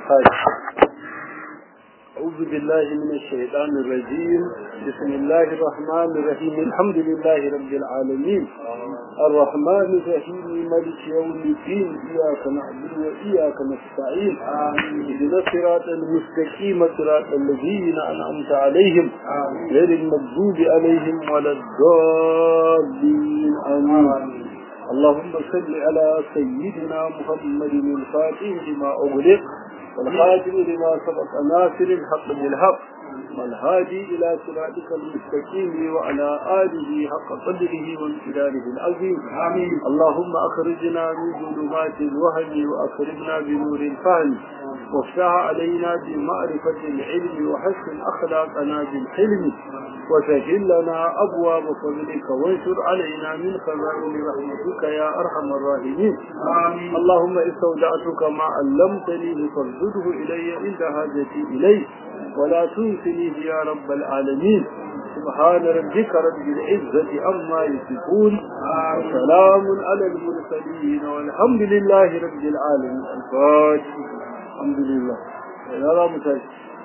أعوذ بالله من الشيطان الرجيم. بسم الله الرحمن الرحيم. الحمد لله رب العالمين الرحمن الرحيم مالك يوم الدين. إياك نعبد وإياك نستعين. اهدنا الصراط المستقيم صراط الذين أنعمت عليهم غير المغضوب عليهم ولا الضالين آمين. اللهم صل على سيدنا محمد الفاتح لما أغلق والخاتم لما سبق ناصر الحق بالحق والهادي إلى صراطك المستقيم وعلى آله حق قدره وامتداره العظيم. آمين. اللهم أخرجنا من ظلمات الوهم وأكرمنا بنور الفهم وافتح علينا بمعرفة العلم وحسن أخلاقنا بالحلم وسهل لنا أبواب فضلك وانشر علينا من خزائن رحمتك يا أرحم الراحمين. آمين. اللهم استودعتك ما علمتني فارشده إلي عند حاجتي إليه ولا تنسنيه يا رب العالمين. سبحان ربك رب العزة عما يصفون وسلام على المرسلين والحمد لله رب العالمين. الفاتحة. الحمد لله. يا رب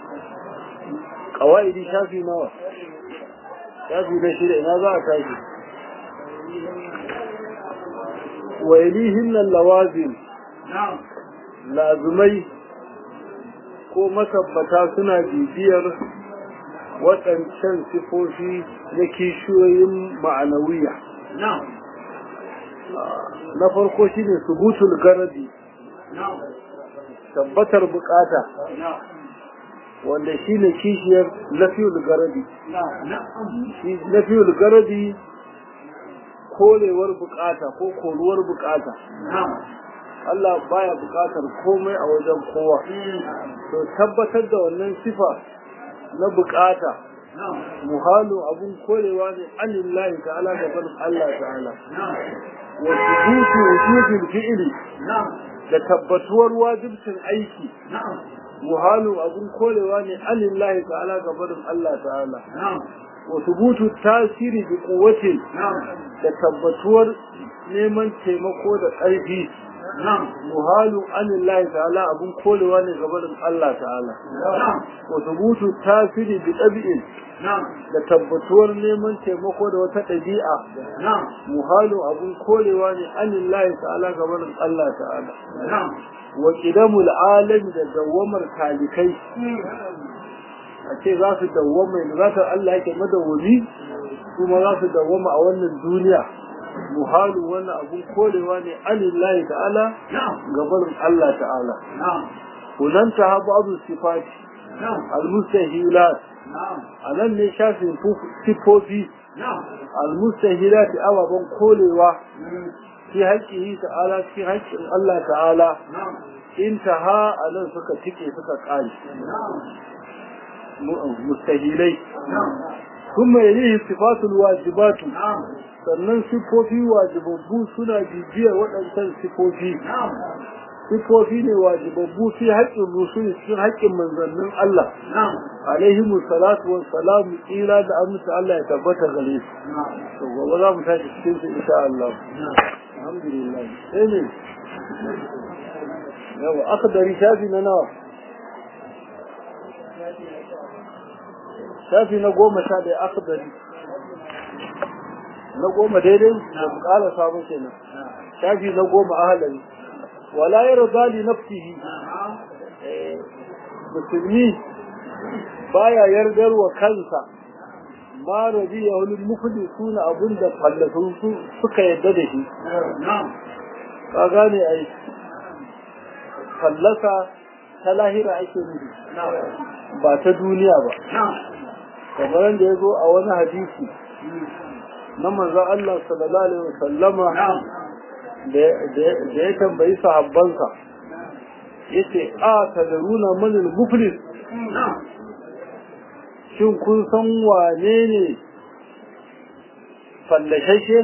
قواعد شافي نوى شافي نشير ماذا تاجي وإليهن اللوازم. نعم. لازمي ko matabbata suna bibiyar waɗancan sifofi na kishiyoyin ma'anawiya. Na farko shi ne subutul garadi, tabbatar bukata, wanda shi ne kishiyar nafiyul garadi. Nafiyul garadi korewar bukata ko koruwar bukata. Allah baya bukatar komai a wajen kowa. To tabbatar da wannan sifa na bukata muhalu abun korewa ne anillahi ta'ala gaban Allah ta'ala. Wa thubutu wujubil fi'li, da tabbatuwar wajibcin aiki muhalu abun korewa ne anillahi ta'ala gaban Allah ta'ala. Wa thubutu tasiri bi quwwatin, da tabbatuwar neman taimako da ƙarfi muhalu anillahi ta'ala abun kolewa ne gabanin Allah ta'ala. Wa thubutu tasiri bi tabi'in, da tabbatuwar neman taimako da wata ɗabi'a muhalu abun kolewa ne anillahi ta'ala gabanin Allah ta'ala. Wa qidamul alami, da dawamar talikai a ce za su dawwama yanzu za ta Allah yake madawwami kuma za su dawwama a wannan duniya muhalu wannan abun korewa ne anillahi ta'ala gabanin Allah ta'ala. Hunanta ha ba'du sifati al-mustahilat, anan ne shafin sifofi al-mustahilat ababan korewa fi haƙƙihi ta'ala fi haƙƙin Allah ta'ala. Intaha anan suka tike suka ƙare mustahilai. kuma yalihi sifatul wajibatu, sannan sifofi wajibabbu suna bibiyar waɗancan sifofi. Sifofi ne wajibabbu fi haƙƙin rusuli, cikin haƙƙin manzannin Allah alaihimu salatu wa salamu, tsira da amince Allah ya tabbata gare su. To gobe za mu tashi cikin su insha Allah. Alhamdulillah. Sai ne yawa akhdari shafi na nawa? shafi na 11 akhdari na 10 daidai da kala samu kenan. shafi na 10 ahlali. wala yarda li nafsihi, musulmi baya yardar wa kansa ma radiya wal muflisuna abunda fallasu suka yadda da shi. ka gane ai fallasa ta lahira ake nufi ba ta duniya ba. kamar da yazo a wani hadisi na manzon Allah sallallahu alaihi wasallama da ya tambayi sahabbansa yace a tadaruna man al-muflis, shin kun san wane ne fallashashe?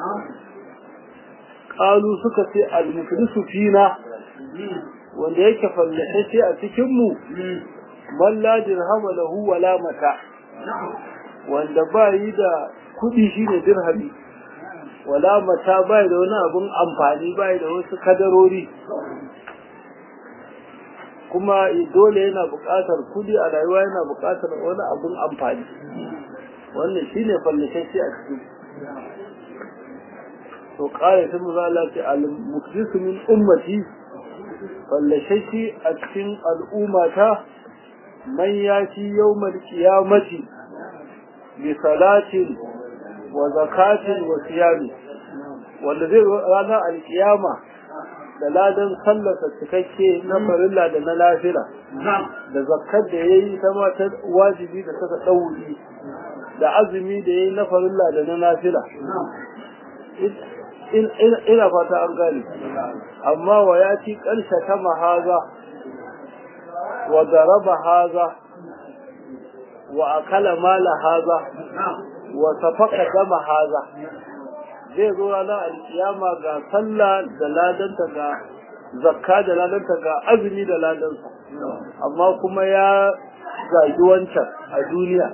qalu suka ce al-muflisu fina, wanda yake fallashashe a cikin mu man la dirhama lahu wala mata, wanda ba yi da kudi shine dirhami, wala mata bai da wani abun amfani, bai da wasu kadarori. kuma dole yana buƙatar kudi a rayuwa, yana buƙatar wani abun amfani. Wannan shine fallashe a cikin to ƙara ta muzala ce al-muflisu min ummati, fallashe a cikin al'ummata man yati yawmal qiyamati bi salatin wa zakatin wa siyami, wanda zai ranar alkiyama da ladan sallarsa cikakke na farilla da na lafira, da zakkar da yayi ta mata wajibi da saka dauri, da azumi da yayi na farilla da na lafira. ina fata an gane. Amma wa ya ci ƙarshe ta mahaza wa daraba haza wa akala mala haza wa safaka dama haza, zai zo ranar alkiyama ga sallah da ladanta, ga zakka da ladanta, ga azumi da ladansa, amma kuma ya zagi wancan a duniya,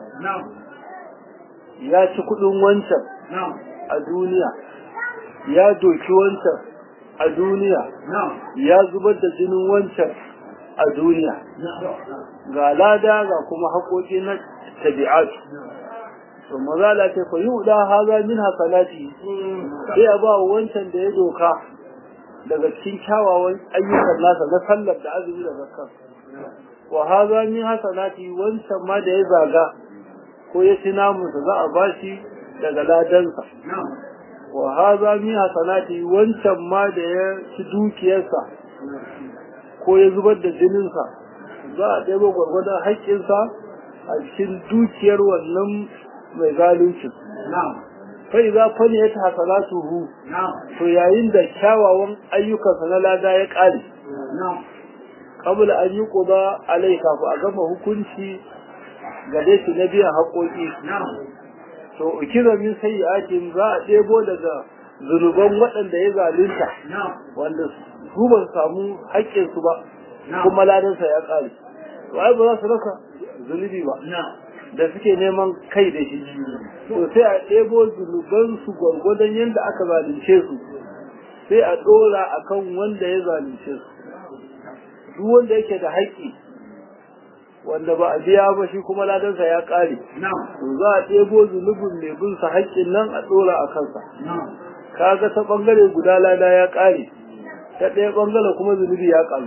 ya ci kudin wancan a duniya, ya doki wancan a duniya, ya zubar da jinin wancan a duniya, ga lada ga kuma haƙoƙi na tabi'atu. to maza la ce fa yuda haza min hasanati, sai a ba wancan da ya doka daga cikin kyawawan ayyukan nasa na sallar da azumi da zakka, wa haza min hasanati, wancan ma da ya zaga ko ya ci namunsa za a bashi daga ladansa, wa haza min hasanati, wancan ma da ya ci dukiyarsa ko ya zubar da jininsa za a ɗaya gwargwadon haƙƙinsa a cikin dukiyar wannan mai zalunci. Kai za fa ne ya ta hasalatuhu, to yayin da kyawawan ayyukansa na lada ya ƙare, kabula an yi ƙuba alai kafin a gama hukunci gare shi na biyan haƙoƙi, to ukira min sayyi'atin, za a ɗebo daga zunuban waɗanda ya zalunta wanda su ba su samu haƙƙinsu ba kuma ladansa ya ƙare, to ai ba za su raka zunubi ba da suke neman kai da shi, to sai a ɗebo zunubansu gwargwadon yadda aka zalunce su, sai a ɗora a kan wanda ya zalunce su. Duk wanda yake da haƙƙi wanda ba a biya ba shi kuma ladansa ya ƙare, to za a ɗebo zunubin mai bin sa haƙƙin nan a ɗora a kansa. Kaga ta ɓangare guda lada ya ƙare, ta ɗaya ɓangare kuma zunubi ya ƙaru.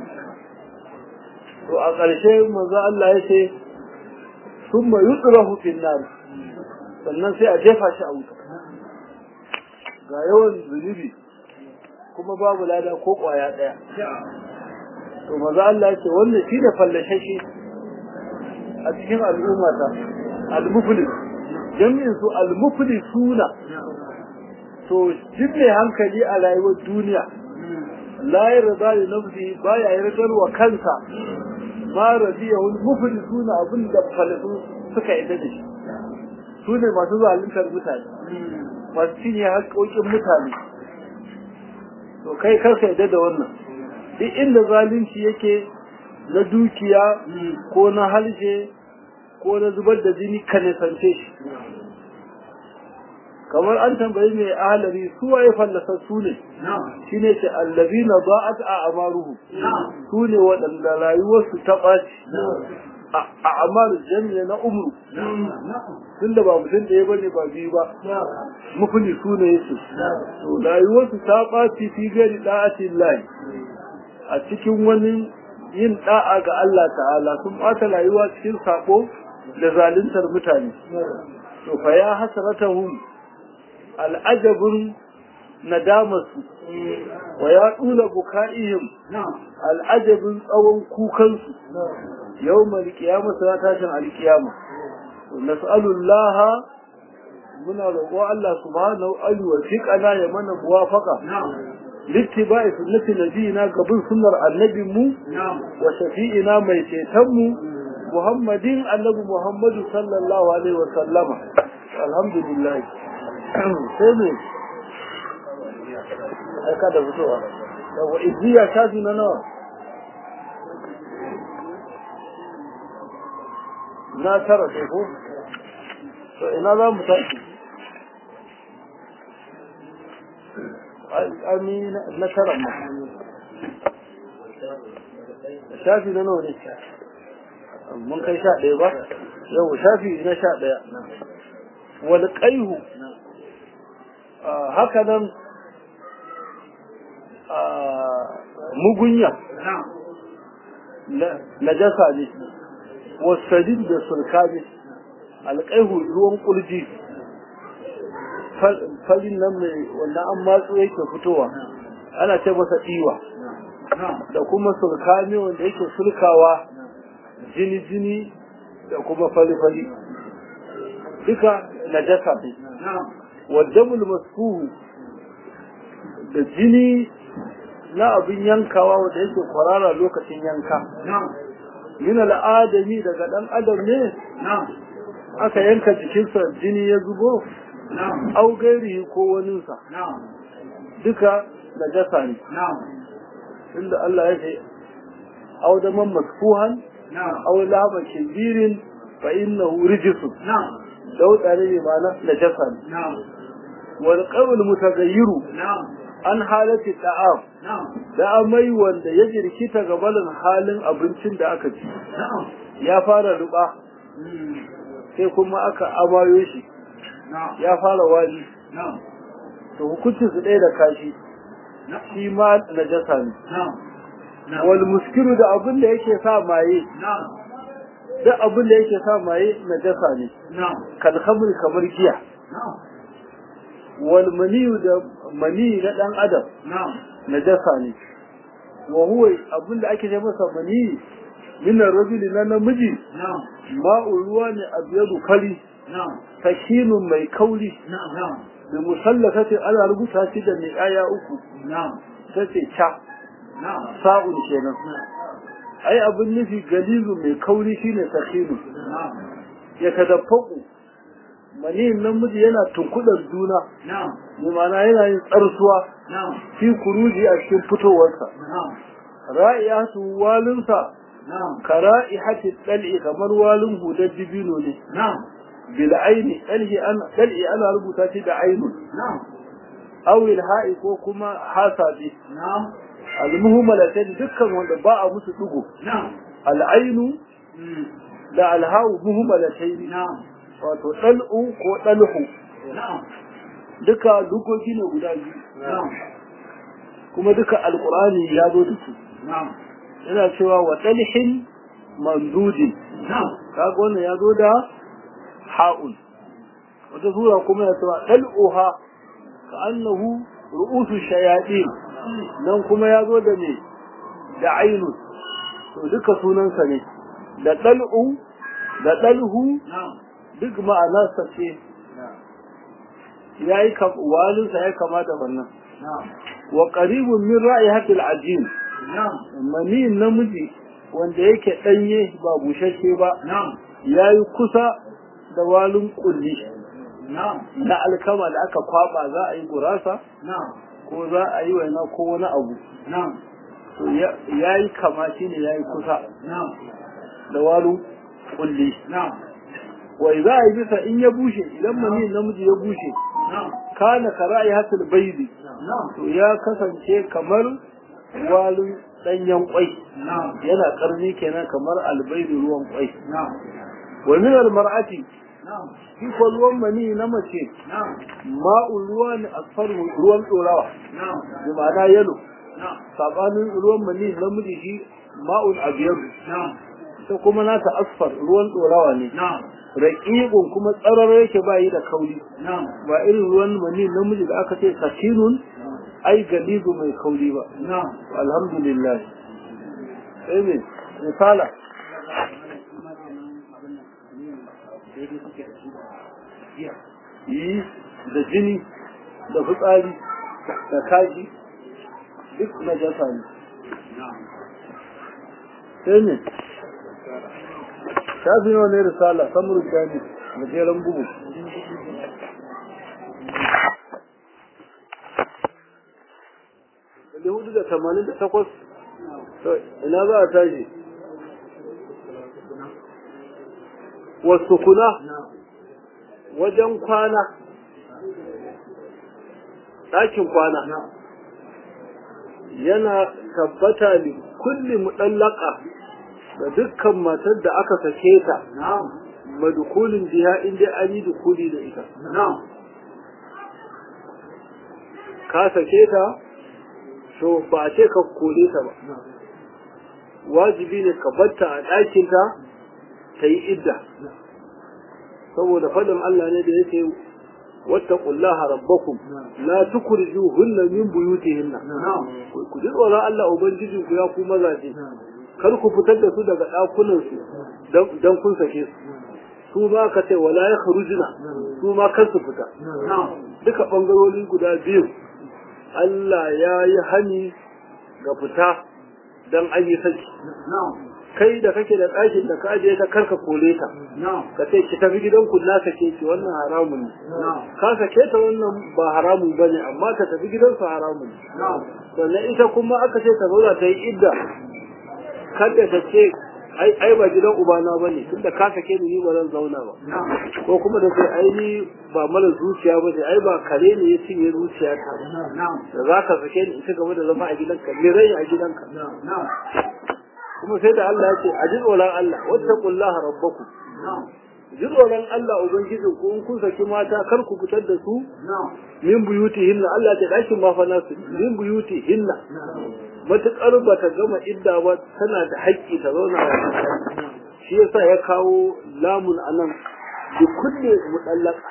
To a ƙarshe manzo Allah ya ce thumma yutrahu fin nar, sannan sai a jefa shi a wuta. Ga yawan zunubi kuma babu lada ko ƙwaya ɗaya. To manzo Allah ya ce wannan shi da fallashe shi a cikin al'ummata, al-muflis, jami'in su al-muflisuna. To duk mai hankali a rayuwar duniya la yarda li nafsi, baya yardar wa kansa ma radiyahu al-muflisuna, abin da falisu suka yadda da shi. Su ne masu zaluntar mutane, masu cinye haƙoƙin mutane. To kai karka yadda da wannan. Duk inda zalunci yake na dukiya ko na halshe ko na zubar da jini ka nisance shi. Kamar an tambayi mai ahalari su waye fallasa su ne, shi ne ce allazina ba'at a'maruhu, su ne waɗanda rayuwarsu ta ɓaci a amaru jami'a na umru, tunda ba mutum da ya bane ba biyu ba, mufuli su ne yake, to rayuwarsu ta ɓaci fi gari da'atin lahi, a cikin wani yin da'a ga Allah ta'ala, sun ɓata rayuwa cikin sako da zaluntar mutane. To fa ya hasratahum, al'ajabin nadamarsu, wa ya ɗula buka'ihim, al'ajabin tsawon kukansu, yau mai kiyama suna tashin alkiyama. Nas'alullaha, muna roƙo Allah subhanahu wa ta'ala ya mana muwafaqa littiba'i sunnati nabiyina gabin sunnar annabinmu wa shafi'ina mai cetonmu Muhammadin annabi Muhammadu sallallahu alaihi wa sallama. Alhamdulillah. Sai ne aika da fitowa yawa iziya shafi na nawa na tara sai ko to ina za mu tafi ami na tara ma shafi na nawa ne mun kai 11 ba yau shafi na 11 wal qayhu haka nan mugunya najasa ne wasadid da sulkani alqayhu ruwan kurji falin nan mai wanda an matsu yake fitowa ana ce masa diwa da kuma sulkani wanda yake sulkawa jini da kuma fali duka najasa ne wadamul masfuhu da jini na abin yankawa wanda yake kwarara lokacin yanka min al'adami daga dan adam ne aka yanka jikinsa jini ya zubo au gairi ko waninsa duka najasa ne inda Allah ya ce au daman masfuhan au lama kibirin fa innahu rijsun dauda ne ma'ana najasa ne wal qawl mutagayyiru an halatti ta'am da amai wanda ya jirkita gabanin halin abincin da aka ci ya fara ruba sai kuma aka amayo shi ya fara wari to hukuncin su ɗaya da kashi shi ma najasa ne wal muskiru da abin da yake sa maye da abin da yake sa maye najasa ne kal khamr kamar giya wal maniyu da mani na dan adam najasa ne wa huwa abin da ake ce masa mani min ar-rajuli na namiji ma'u ruwa ne abyadu fari tashinun mai kauri da musallafati ala rubuta shi da mai aya uku sai cha sa'un kenan ai abin nufi galizu mai kauri shine tashinun ya tadaffaku mani namiji yana tunkudar juna ne mana yana yin tsarsuwa fi kuruji a cikin fitowarsa ra'iyatu walinsa ka ra'ihati dal'i kamar walin hudar dibino ne bil aini dal'i ana rubuta shi da ainun aw il ha'i ko kuma hasabi al muhmalatan dukkan wanda ba a musu dugo al ainu da al ha'u muhmalatayn wato dal'u ko dalhu duka dukoki ne guda biyu kuma duka alqur'ani ya zo da su yana cewa wa dalhin mamdudin kaga wannan ya zo da ha'un wata sura kuma ya cewa dal'uha ka annahu ru'usu shayatin nan kuma ya zo da me da ainun to duka sunansa ne da dal'u da dalhu duk ma'anarsa ce ya yi walinsa ya kama da wannan wa qaribun min ra'ihatil ajin mani namiji wanda yake danye ba bushashe ba yayi kusa da walin kulli na alkama da aka kwaba za a yi gurasa ko za a yi waina ko wani abu to yayi kama shine yayi kusa da walin kulli wai za a yi bisa in ya bushe idan mani namiji ya bushe kana kara'i hatul baidi to ya kasance kamar walin danyen kwai yana karni kenan kamar albaidi ruwan kwai wa min almar'ati shi ko ruwan mani na mace ma'u ruwan asfar ruwan dorawa bi ma'ana yalo sabanin ruwan mani namiji shi ma'ul abyad sai kuma nata asfar ruwan dorawa ne raqiqun kuma tsararo yake bayi da kauri ba irin ruwan mani namiji da aka ce sakinun ai galibu mai kauri ba alhamdulillah amen misala yi da jini da fitsari da kaji duk najasa ne amen shafi nawa ne risala samuru jami da jeran bugu da 488 ina za a tashi wasu kuna wajen kwana ɗakin kwana yana tabbata li kulli mudallaka da dukkan matar da aka sake ta madukulin biha inda an yi dukuli da ita ka sake ta so ba ce ka kore ta ba wajibi ne ka batta a ɗakinta ta yi idda saboda faɗin Allah ne da yake wattaqullaha rabbakum la tukhrijuhunna min buyutihinna ku ji tsoron Allah ubangijin ku ya ku mazaje kar ku fitar da su daga ɗakunan su dan kun sake su ma ka ce wala yakhrujuna su ma kar su fita duka bangarori guda biyu Allah ya yi hani ga fita dan an yi saki kai da kake da ɗakin da ka ajiye ta karka kore ta ka ce ki tafi gidanku na sake ki wannan haramun ne ka sake ta wannan ba haramun ba ne amma ta tafi gidansu haramun ne sannan ita kuma aka ce ta zauna ta yi idda kada ta ce ai ba gidan ubana ba ne tunda ka sake ni ba zan zauna ba ko kuma da sai ai ni ba mara zuciya ba ne ai ba kare ne ya cinye zuciya ta da za ka sake ni ita game da zama a gidanka me rai a gidanka kuma sai da Allah ya ce a ji tsoron Allah wattaqullaha rabbakum ji tsoron Allah ubangijin ku in kun saki mata kar ku fitar da su min buyutihinna Allah ta dakin ma fa nasu min buyutihinna matakar ba ta gama idda ba tana da haƙƙi ta zauna shi yasa ya kawo lamun anan bi kulli mutallaqa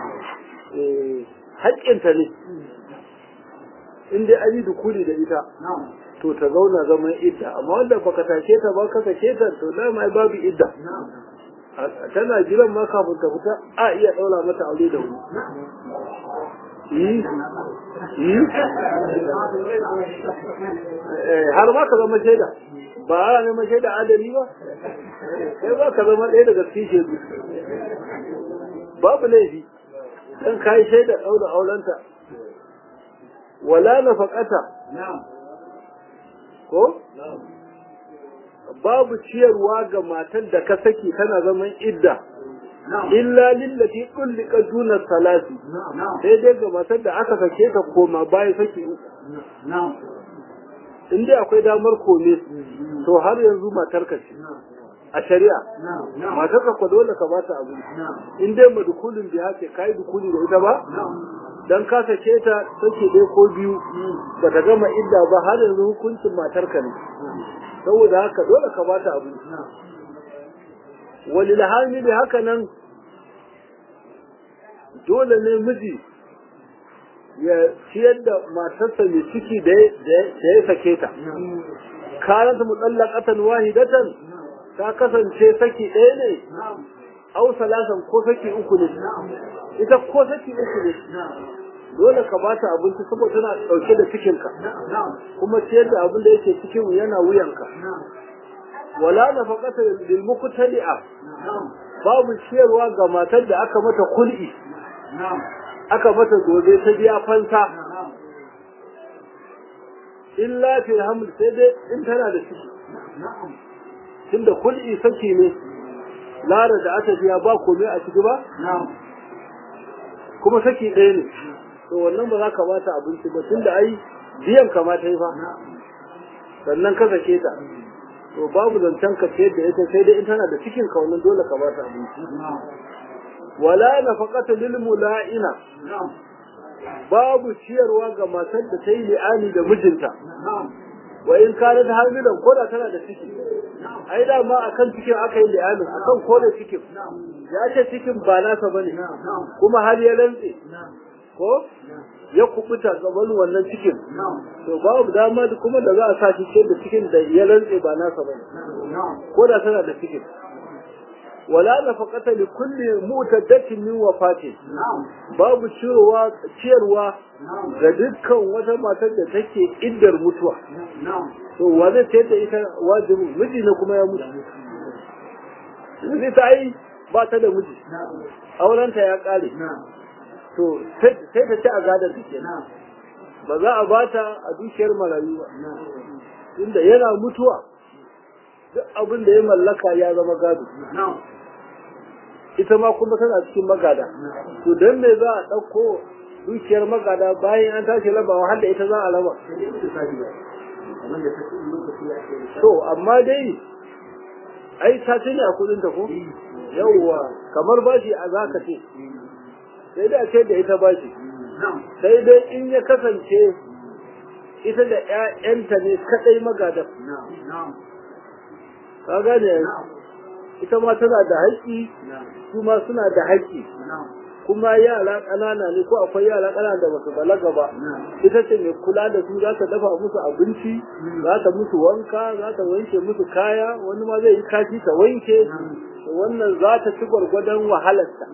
haƙƙinta ne in dai an yi dukuli da ita to ta zauna zaman idda amma wanda baka take ta ba ka sake ta to dama babu idda tana jiran ma kafin ta fita a iya daura mata aure da wuri har ma ka zama shaida ba a neman shaida adali ba sai ba ka zama ɗaya daga cikin shaidu babu laifi dan kai shaida daura aurenta wala nafaqata ko babu ciyarwa ga matan da ka saki tana zaman idda illa lillati kulliqa duna salati sai dai ga matan da aka sake ta koma bai saki in dai akwai damar kome to har yanzu matar ka ce a shari'a matar ka ko dole ka bata abu in dai madukulin da hake kai dukuli da ita ba dan ka sake ta take dai ko biyu bata gama idda ba har yanzu hukuncin matar ka ne saboda haka dole ka bata abu walil hamili haka nan dole ne miji ya ciyar da matarsa mai ciki da ya sake ta kanat mutallaqatan wahidatan ta kasance saki ɗaya ne aw salasan ko saki uku ne ita ko saki uku ne dole ka bata abinci saboda tana dauke da cikin ka kuma ciyar da abin da yake cikin yana wuyanka wala nafaqata lil muqtali'a babu ciyarwa ga matar da aka mata kul'i aka mata gobe ta biya fansa illa fil haml sai dai in tana da ciki tunda kul'i saki ne lara da aka biya ba komai a ciki ba kuma saki ɗaya ne to wannan ba za ka bata abinci ba tunda ai biyan kamata yi fa sannan ka sake ta to babu zancen ka ce da ita sai dai in tana da cikin ka wannan dole ka bata abinci wala nafaqata lil mula'ina babu ciyarwa ga matar da ta yi li'ani da mijinta wa in kana da hamilan ko da tana da ciki ai da ma akan cikin aka yi li'anin akan ko da cikin ya ce cikin ba nasa bane kuma har ya rantse ko ya kubuta gaban wannan cikin to babu dama kuma da za a sa cikin da cikin da ya rantse ba nasa bane ko da tana da cikin wala nafaqata li kulli mutaddatin min wafati babu ciyarwa ga dukkan wata matar da take iddar mutuwa to wanda ce ta ita wajibi miji ne kuma ya mutu miji ta yi ba ta da miji aurenta ya kare to sai ta ci a gadar da kenan ba za a bata a dukiyar marayu ba inda yana mutuwa duk abin da ya mallaka ya zama gado ita ma kuma tana cikin magada to dan me za a dauko dukiyar magada bayan an tashi rabawa har da ita za a raba to amma dai ai ta tuni a kudin ta ko yawwa kamar bashi a zaka ce sai da ce da ita bashi sai dai in ya kasance ita da ƴaƴanta ne kadai magada ka gane ita ma tana da haƙƙi kuma suna da haƙƙi kuma yara ƙanana ne ko akwai yara ƙanana da basu balaga ba ita ce mai kula da su za ta dafa musu abinci za ta musu wanka za ta wanke musu kaya wani ma zai yi kashi ta wanke wannan za ta ci gwargwadon wahalarta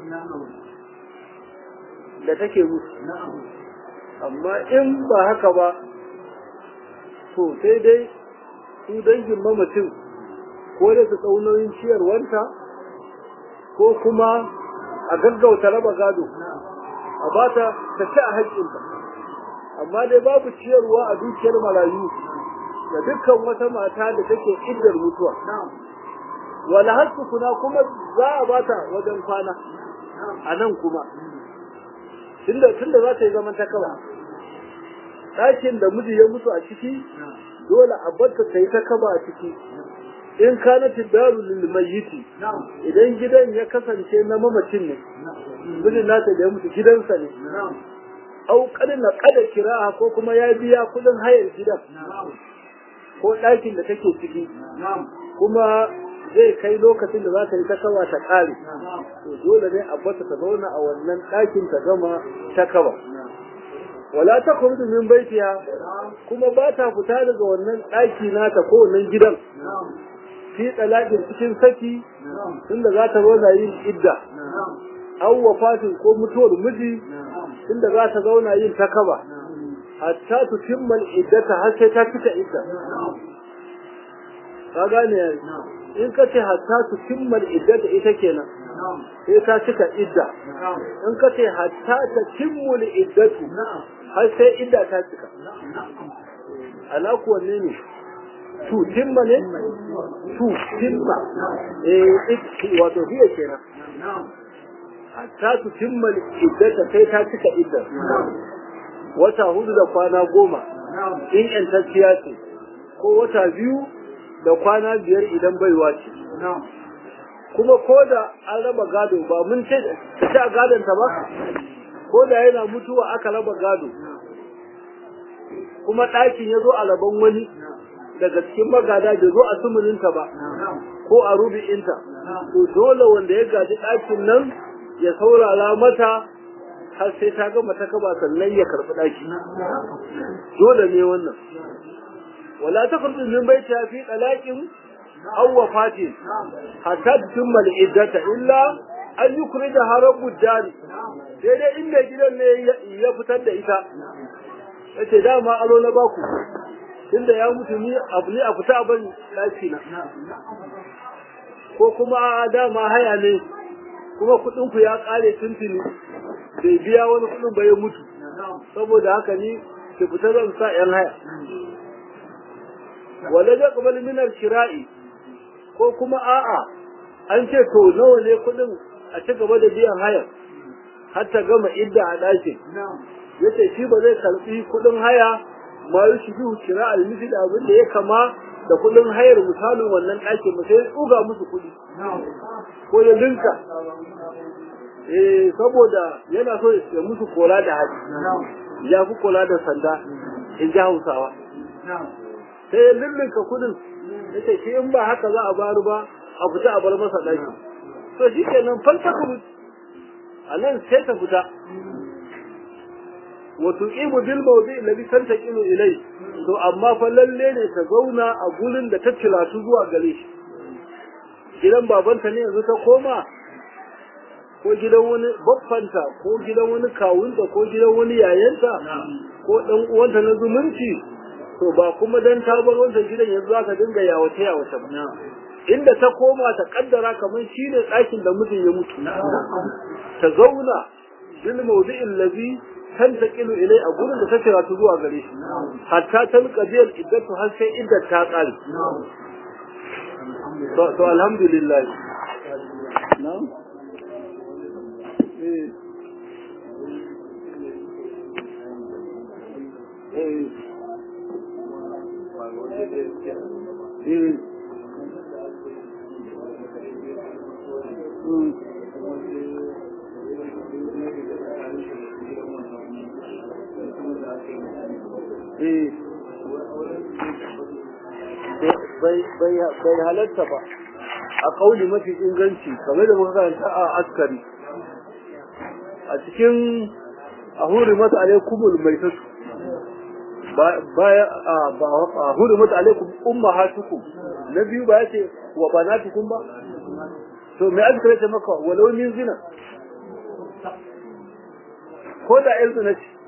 da take musu amma in ba haka ba to sai dai su dangin mamacin ko da su tsaunoyin ciyarwanta ko kuma a gaggauta raba gado a bata ta ci a haƙƙinta amma dai babu ciyarwa a dukiyar marayu da dukkan wata mata da take iddar mutuwa wala hasu kuna kuma za a bata wajen kwana a nan kuma tunda za ta yi zaman takaba ɗakin da miji ya mutu a ciki dole a barta ta yi takaba a ciki in kana tidaru lil mayyiti idan gidan ya kasance na mamacin ne mijin nata da ya mutu gidansa ne au na kada kira'a ko kuma ya biya kudin hayar gidan ko ɗakin da take ciki kuma zai kai lokacin da za ta yi ta kawa ta ƙare to dole ne a bata ta zauna a wannan ɗakin ta gama ta kawa wala ta kurdu min baitiya kuma ba ta fita daga wannan ɗaki nata ko wannan gidan fi talaƙin cikin saki tunda za ta zauna yin idda aw wafatin ko mutuwar miji tunda za ta zauna yin takaba hatta tu timmal iddata har sai ta cika idda ka gane in ka ce hatta tu timmal iddata ita kenan sai ta cika idda in ka ce hatta ta timmul iddatu har sai idda ta cika ala kuwa ne timma ne timma wato hiya kenan ta timma iddata sai ta cika idda wata 4 da kwana 10 in yantacciya ce ko wata 2 da kwana 5 idan baiwa ce kuma ko da an raba gado ba mun ce ta gadon ta ba ko da yana mutuwa aka raba gado kuma ɗakin ya zo a rabon wani daga cikin magada da zo a sumuninta ba ko a rubi'inta to dole wanda ya gaji ɗakin nan ya saurara mata har sai ta gama ta kaba sannan ya karɓi ɗaki dole ne wannan wala ta kurdu min baiti fi talaqin aw wafatin hatta tumma al-iddata illa an yukrida harabu dari daidai inda gidan ne ya fitar da ita yace dama alo na baku tunda ya mutu ni abu ne a fita a ban daki na ko kuma dama haya ne kuma kudin ku ya kare tuntuni bai biya wani kudin ba ya mutu saboda haka ni ki fita zan sa yan haya wala ya qabal min al-shira'i ko kuma a'a an ce to nawa ne kudin a ci gaba da biyan haya har ta gama idda a dakin yace shi ba zai karbi kudin haya ma shi biyu kira almisi da abin da ya kama da kudin hayar misalin wannan ɗakin ba sai tsuga musu kudi ko ya linka saboda yana so ya musu kola da haji ya fi kola da sanda in ji Hausawa sai ya lullunka kudin yace shi in ba haka za a bari ba a fita a bar masa ɗaki to shi kenan falsafa a nan sai ta fita وتقيم بالموضع الذي تنتقل إليه to amma fa lalle ne ta zauna a gurin da ta tilatu zuwa gare shi gidan babanta ne yanzu ta koma ko gidan wani baffanta ko gidan wani kawunta ko gidan wani yayanta ko dan uwanta na zumunci to ba kuma dan ta bar wannan gidan yanzu aka dinga yawace yawace ba inda ta koma ta kaddara kamar shine ɗakin da mijin ya mutu ta zauna bil mawdi'il ladhi tantaqilu ilai a gurin da ta kira ta zuwa gare shi hatta talqa bil iddatu har sai iddat ta kare to alhamdulillah na'am eh bai halatta ba a kauli mafi inganci kamar da muka karanta a askari a cikin ahurimat alaikumul maitatu ba hurimat alaikum ummahatukum na biyu ba yace wa banatukum ba to me aka ce maka walau min zina ko da yanzu na ce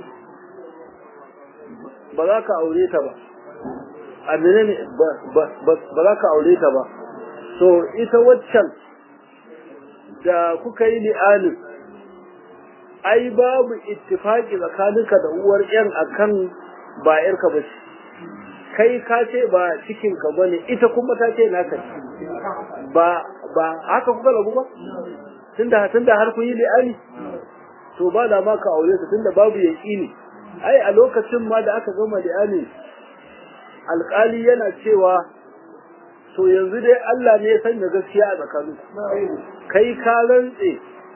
ba za ka aure ta ba a menene ba za ka aure ta ba so ita waccan da kuka yi li'anin ai babu ittifaki tsakaninka da uwar yan akan ba yarka ba kai ka ce ba cikin ka bane ita kuma ta ce naka ba haka kuka rabu ba tunda har kun yi li'ani to ba da ma ka aure ta tunda babu yaqini ai a lokacin ma da aka gama li'ani alƙali yana cewa to yanzu dai Allah ne ya sanya gaskiya a tsakanin kai ka rantse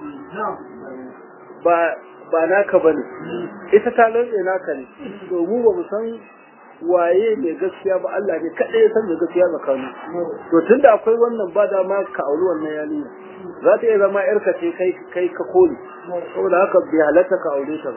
ba naka bane ita ta rantse naka ne to mu ba mu san waye mai gaskiya ba Allah ne kada ya san gaskiya tsakanin to tunda akwai wannan ba da ma ka auri wannan yarinya za ta iya zama yarka ce kai ka koli saboda haka bai halatta ka aure ta ba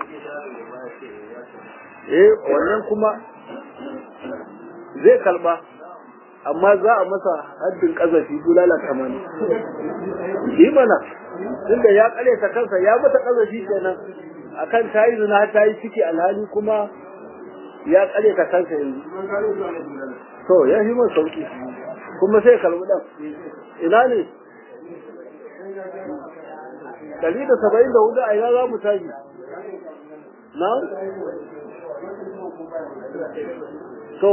wannan kuma zai kalba amma za a masa haddin kazafi bulala 80 shi mana tunda ya kare ta kansa ya mata kazafi kenan akan tayi zina tayi ciki alhali kuma ya kare ta kansa yanzu to ya yi masa sauki kuma sai kalbu dan ina ne 174 a ina za mu tashi na to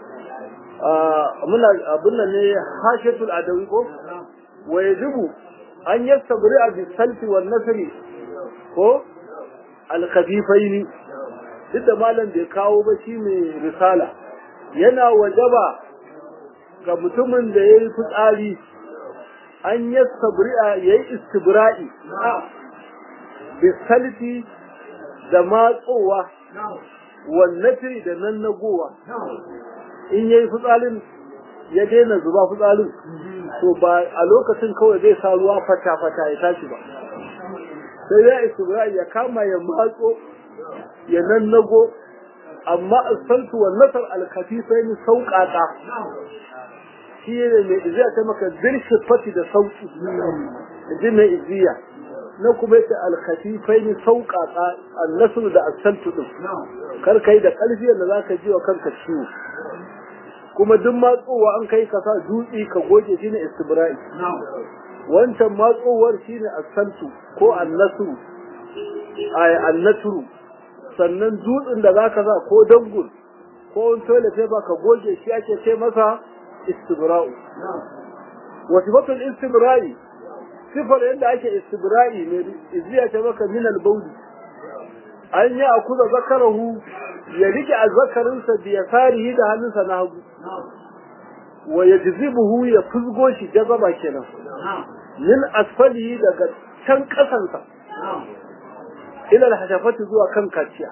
muna abin nan ne hashatul adawi ko wa yajibu an yastabri bi salfi wan nasri ko al khafifaini duk malam bai kawo ba shi mai risala yana wajaba ga mutumin da yayi fitsari an yastabri yayi istibra'i bi salfi da matsowa wannan da nan nagowa in yayi fitsalin ya daina zuba fitsalin to ba a lokacin kawai zai sa ruwa fata ya tashi ba sai ya istibra ya kama ya matso ya nan nago amma asaltu wa nasar al-khafifain sauqata shi ne mai iziya ta maka dirshi fati da sauki idan mai iziya na kuma yace al-khafifain sauqata an-nasr da asaltu din kar kai da kalfi da zaka ji wa kanka ciwo kuma duk matsowa an kai ka sa dutsi ka goge shine istibra'i wancan matsowar shine asaltu ko an-nasr an-nasr sannan dutsin da zaka sa ko dangur ko toilet paper ka goge shi ake ce masa istibra'u wa sifatul istibra'i sifar yadda ake istibra'i ne iziya ta maka min al-bawli an ya akuza zakarahu ya rike azzakarinsa da yasarihi da hannunsa na hagu wa yajzibuhu ya fuzgo shi jazaba kenan min asfalihi daga can kasansa ila al-hashafati zuwa kan kaciya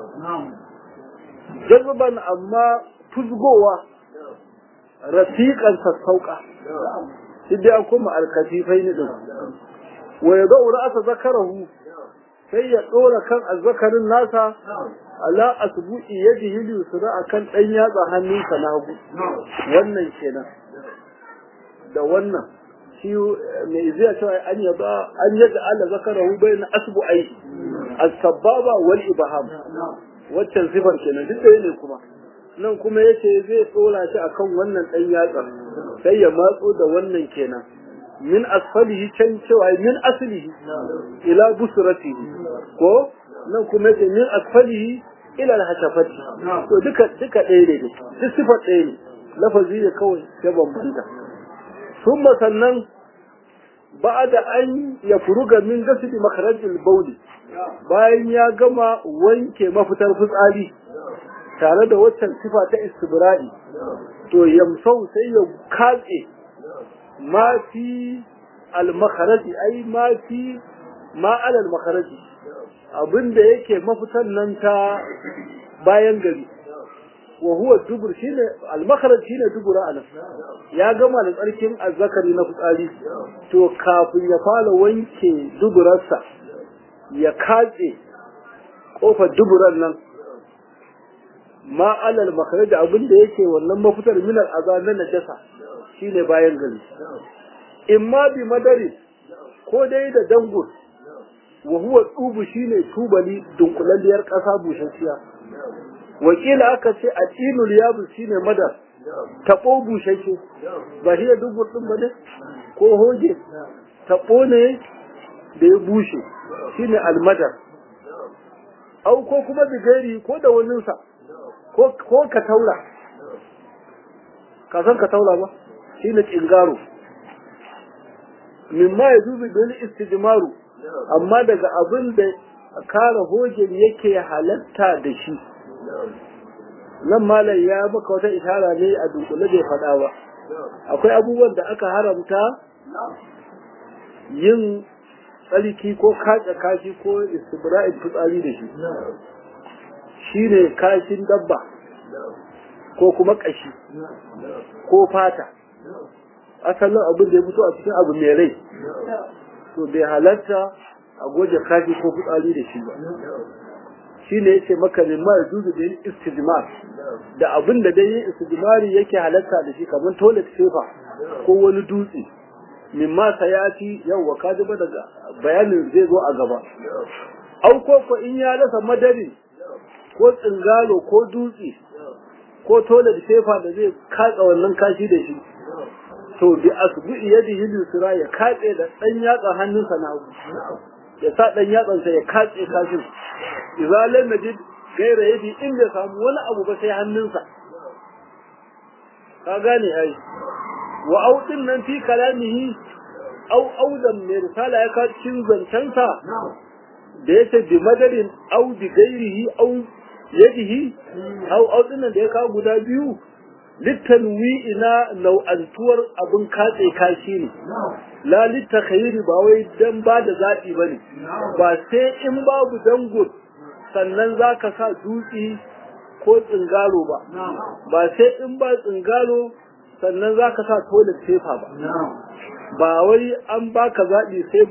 jazaban amma fuzgowa rafiqan sassauka idan kuma al-katifai ne din wa yadau ra'sa zakarahu sai ya dora kan azzakarin nasa ala asbu'i yadihi yusra akan dan yatsa hannunsa na hagu wannan kenan da wannan shi mai zai cewa an yada Allah zakarahu bayna asbu'ai as-sababa wal ibham waccan sifar kenan duk da ne kuma nan kuma yace zai dora shi akan wannan dan yatsa sai ya matso da wannan kenan min asfalihi can cewa min aslihi ila busratihi ko nan kuma yace min asfalihi ila al-hashafati to duka ɗaya ne duk sifar ɗaya ne lafazi ne kawai ya bambanta thumma sannan ba'da an ya furuga min gasbi makharajil bawl bayan ya gama wanke mafitar fitsari tare da waccan sifa ta istibra'i to yamsau sai ya katse ma fi al-makharaji ai ma fi ma ala al-makharaji abinda yake mafitan nan ta bayan gari wa huwa dubur shine al-makharaj shine dubura anan ya gama da tsarkin azzakari na fitsari to kafin ya fara wanke duburarsa ya katse kofar duburan nan ma alal makharaj abinda yake wannan mafitar min al-azan na najasa shine bayan gari imma bi madari ko dai da dangur wa huwa tubu shine tubali dunkulalliyar kasa bushashiya wakila aka ce atinul yabus shine madar tabo bushashe ba shi da dubur din ba ne ko hoje tabo ne da ya bushe shine almadar au ko kuma bigari ko da wani sa ko ka taura ka san ka taura ba shine kingaro mimma yajuzu bil istijmaru amma daga abin da kare hojen yake halatta da shi nan malam ya maka wata ishara ne a dunkule bai faɗa ba akwai abubuwan da aka haramta yin tsarki ko kace kashi ko istibra'in fitsari da shi shine kashin dabba ko kuma kashi ko fata asalin abin da ya fito a cikin abu mai rai to bai halatta a goje kashi ko fitsari da shi ba shi ne yake maka limma ya zuzu da yin istijmar da abin da dai yin istijmari yake halatta da shi kamar toilet paper ko wani dutse mimma sayati yawwa ka ji ba daga bayanin zai zo a gaba au ko in ya rasa madari ko tsingalo ko dutse ko toilet paper da zai katsa wannan kashi da shi to bi asbu'i yadihi yusra ya katse da dan yatsa hannunsa na hagu ya sa dan yatsansa ya katse kashin idza lam najid gaira yadi in bai samu wani abu ba sai hannunsa ka gane ai wa audin nan fi kalamihi au audan mai risala ya ka cikin zancensa da yace bi madarin au bi gairihi au yadihi au audin nan da ya kawo guda biyu littanwi ina nau'antuwar abin katse kashi ne la littakhayri ba wai dan ba da zaɓi ba ne ba sai in babu dangur sannan za ka sa dutse ko tsingalo ba ba sai in ba tsingalo sannan za ka sa toilet paper ba ba wai an baka zaɓi sai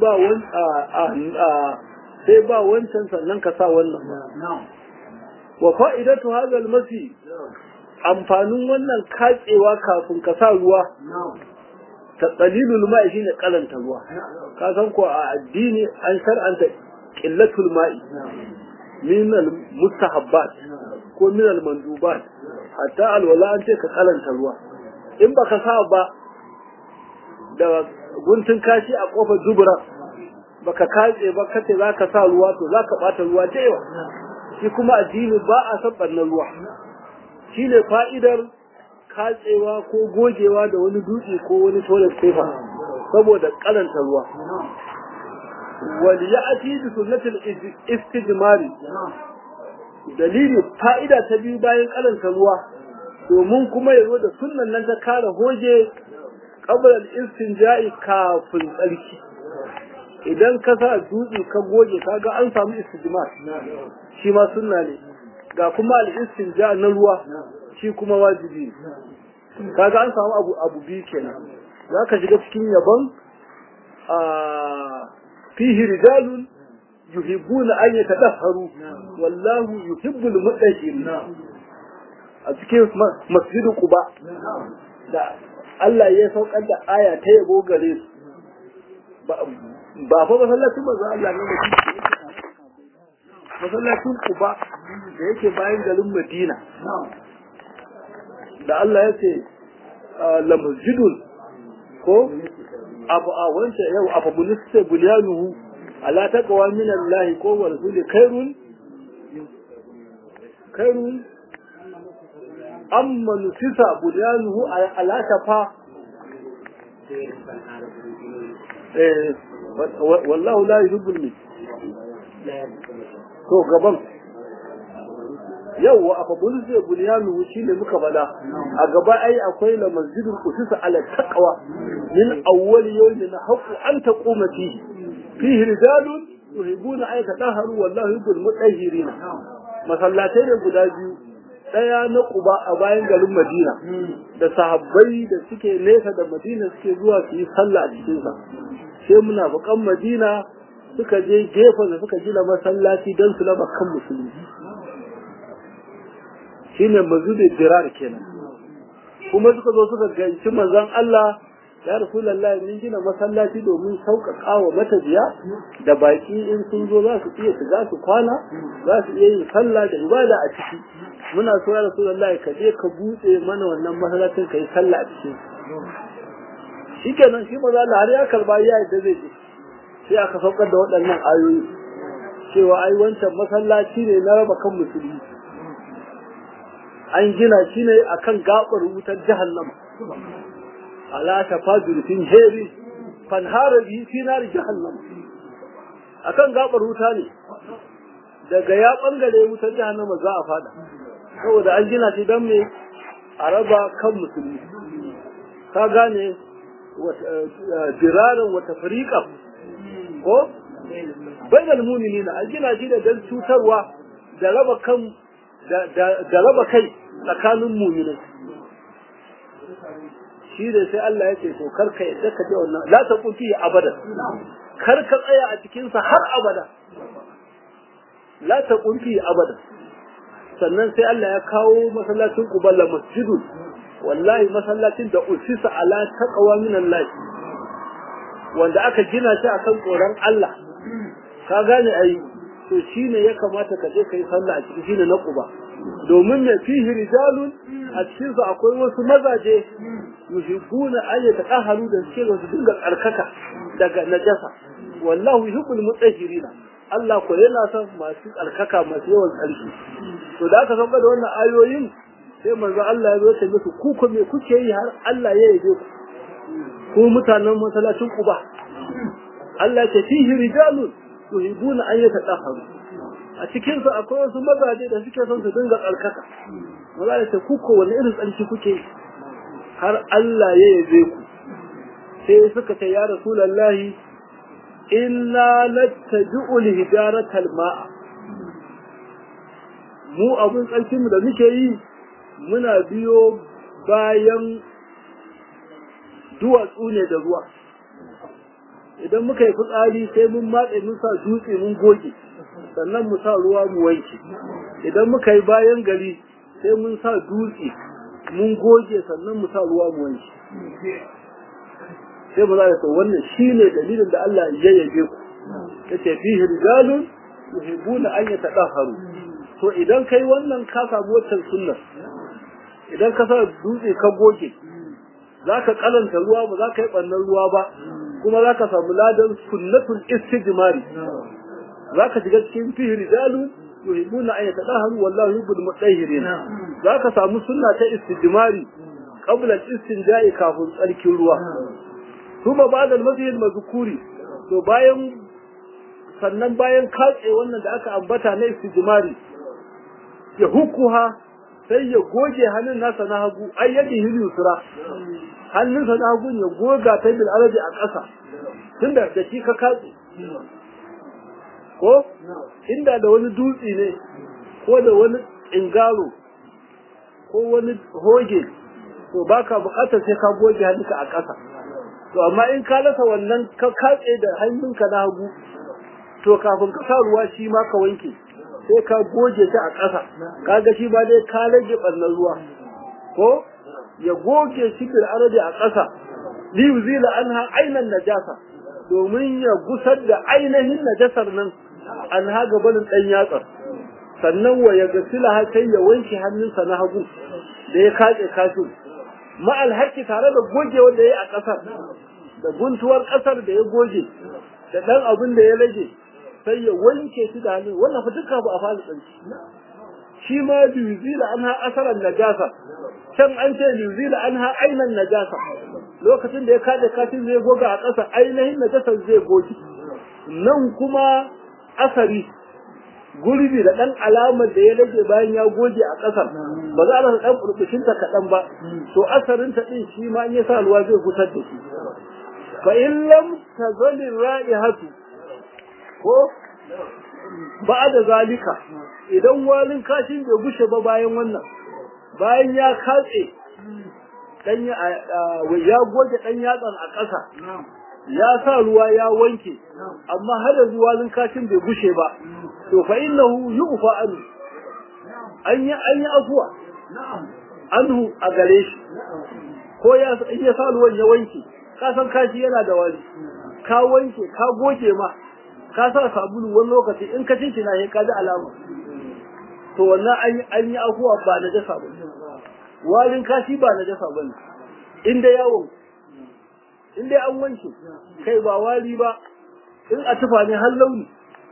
ba wancan sannan ka sa wannan wa fa'idatu hadha al-masi amfanin wannan katsewa kafin ka sa ruwa ta qalilul ma'i shine kalanta ruwa ka san ko a addini an shar'anta qillatul ma'i min al-mustahabbat ko min al-mandubat hatta alwala an ce ka kalanta ruwa in baka sa ba da guntun kashi a kofar dubura baka katse ba kace zaka sa ruwa to zaka bata ruwa da yawa shi kuma addini ba a san bannan ruwa shine fa'idar katsewa ko gogewa da wani dutse ko wani toilet paper saboda kalanta ruwa wal ya'ti bi sunnatil istijmari dalili fa'ida ta biyu bayan kalanta ruwa domin kuma yazo da sunnan nan ta kare hoje qabla al-istinja'i kafin tsarki idan ka sa dutse ka goge kaga an samu istijmar shi ma sunna ne ga kuma al-istinja na ruwa shi kuma wajibi kaga an samu abu biyu kenan zaka shiga cikin yabon fihi rijalun yuhibbuna an yatadahharu wallahu yuhibbul mutahhirin a cikin masjid Quba da Allah ya saukar da aya ta yabo gare su ba fa masallacin manzo Allah ne masallacin Quba da yake bayan garin Madina da Allah ya ce la masjidun ko abu a wanda yau afa bulista bulyanuhu ala taqwa min Allah ko wa rasuli khairun amma nusisa bulyanuhu ala tafa wallahu la yuhibbul to gaban yawwa a fabulu sai bunyanu shi ne muka bada a gaba ai akwai la masjidul qudus ala taqwa min awwal yawmin haqqu an taquma fihi rijalun yuhibbuna ay tadaharu wallahu yuhibbul mutahhirin masallatai ne guda biyu daya na Quba a bayan garin Madina da sahabbai da suke nesa da Madina suke zuwa su yi sallah a cikin sa sai munafiqan Madina suka je gefen da suka gina masallaci don su laba kan musulmi shine mazudin dirar kenan kuma suka zo suka ganci manzon Allah ya rasulullahi mun gina masallaci domin sauƙaƙa wa matafiya da baki in sun zo za su iya shiga su kwana za su iya yin sallah da ibada a ciki muna so ya rasulullahi ka je ka buɗe mana wannan masallacin kai sallah a ciki shikenan shi manzon Allah har ya karba ya yadda zai je sai aka saukar da waɗannan ayoyi cewa ai wancan masallaci ne na raba kan musulmi an gina shi ne akan gabar wutar jahannama ala tafajur fin heri fanhara bi fi nar jahannam akan gabar wuta ne daga ya bangare wutar jahannama za a fada saboda an gina shi dan me a raba kan musulmi ka gane diraran wa tafriqan ko bainal mu'minina an gina shi da dan cutarwa da raba kan da raba kai tsakanin mu'minai shi da sai Allah ya ce to karka yadda ka je wannan la ta kunti abada karka tsaya a cikin sa har abada la ta kunti abada sannan sai Allah ya kawo masallacin Quballa masjidun wallahi masallacin da usisa ala taqwa min Allah wanda aka gina shi akan tsoron Allah ka gane ai to shine ya kamata ka je kai sallah a cikin shine na Quba domin ne fihi rijalun a cikin su akwai wasu mazaje yuhibbuna an yataqaharu da suke su dinga tsarkaka daga najasa wallahu yuhibbul mutahhirina Allah ko yana son masu tsarkaka masu yawan tsarki to da aka sauka da wannan ayoyin sai manzo Allah ya zo ta musu ku ko me kuke yi har Allah ya yabe ku mutanen masallacin Quba Allah ya ce fihi rijalun yuhibbuna an yataqaharu a cikin su akwai wasu mazaje da suke son su dinga tsarkaka wala ya ce ku ko wani irin tsarki kuke har Allah ya yabe ku sai suka ce ya rasulullahi inna nattabi'u al-hijarata al-ma'a mu abun tsarkin mu da muke yi muna biyo bayan duwatsu ne da ruwa idan muka yi fitsari sai mun matse mun sa dutse mun goge sannan mu sa ruwa mu wanke idan muka yi bayan gari sai mun sa dutse mun goge sannan mu sa ruwa mu wanke sai mu zai to wannan shine dalilin da Allah ya yabe ku yace fihi rijalun yuhibbuna an yatadahharu to idan kai wannan ka samu wannan sunna idan ka sa dutse ka goge zaka kalanta ruwa ba zaka yi bannan ruwa ba kuma zaka samu ladan sunnatul istijmari zaka shiga cikin fihi rijalun yuhibbuna an yatadahharu wallahu yuhibbul mutahhirin zaka samu sunna ta istijmari qabla al-istinja'i kafin tsarkin ruwa kuma ba'da al-masjid al-mazkuri to bayan sannan bayan katse wannan da aka ambata na istijmari ya hukuha sai ya goge hannun nasa na hagu ayyadi yusra hannunsa na hagu ya goga ta bil arabi a ƙasa tunda da shi ka katse ko inda da wani dutse ne ko da wani ingaro ko wani hoge to baka bukatar sai ka goge hannunka a ƙasa to amma in ka lasa wannan ka katse da hannunka na hagu to kafin ka sa ruwa shi ma ka wanke sai ka goge shi a ƙasa kaga shi ba dai ka rage ɓannan ruwa ko ya goge shi bil arabi a ƙasa li yuzila anha ainan najasa domin ya gusar da ainihin najasar nan an haga balin ɗan yatsar sannan wa ya gasila sai ya wanke hannunsa na hagu da ya kace kashin ma'al haƙƙi tare da goge wanda ya yi a ƙasar da guntuwar ƙasar da ya goge da ɗan abin da ya rage sai ya wanke shi da hannu wannan fa duka ba a fara tsanci shi ma yuzila anha asaran najasa can an ce yuzila anha ainan najasa lokacin da ya kaje kashin zai goga a ƙasa ainihin najasar zai goge nan kuma asari gurbi da ɗan alamar da ya rage bayan ya goge a ƙasar ba za a rasa ɗan burbushinta kaɗan ba to asarinta ɗin shi ma in ya sa ruwa zai fitar da shi fa in lam tazali ra'ihatu ko ba da zalika idan walin kashin bai gushe ba bayan wannan bayan ya katse ya goge ɗan yatsan a ƙasa ya sa ruwa ya wanke amma har da walin kashin bai gushe ba to fa innahu yu'fa an yi afuwa anhu a gare shi ko ya sa ruwan ya wanke ka san kashi yana da wari ka wanke ka goge ma ka sa sabulu wani lokaci in ka tinki na ka ji alama to wannan an yi afuwa ba na jasa ba warin kashi ba na jasa ba ne inda yawon inda an wanke kai ba wari ba in a tufa ne har launi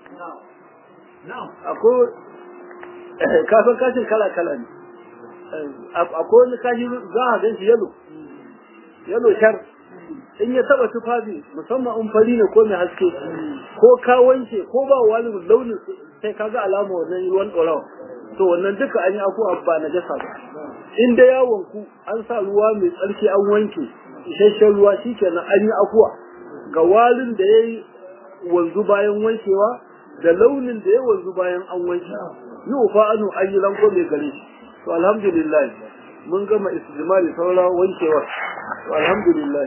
akwai kasan kashin kala-kala ne akwai wani kashi za a gan shi yalo shar in ya taba tufafi musamman in fari ne ko mai haske ko ka wanke ko ba wani launin sai kaga alama wannan ruwan ɗorawa to wannan duka an yi afuwa ba na jasa ba in da yawon ku an sa ruwa mai tsarki an wanke isasshen ruwa shikenan an yi afuwa ga walin da ya yi wanzu bayan wankewa da launin da ya wanzu bayan an wanke yi ufa anu an yi lanko mai gare shi to alhamdulillah mun gama istijmari saura wankewa to alhamdulillah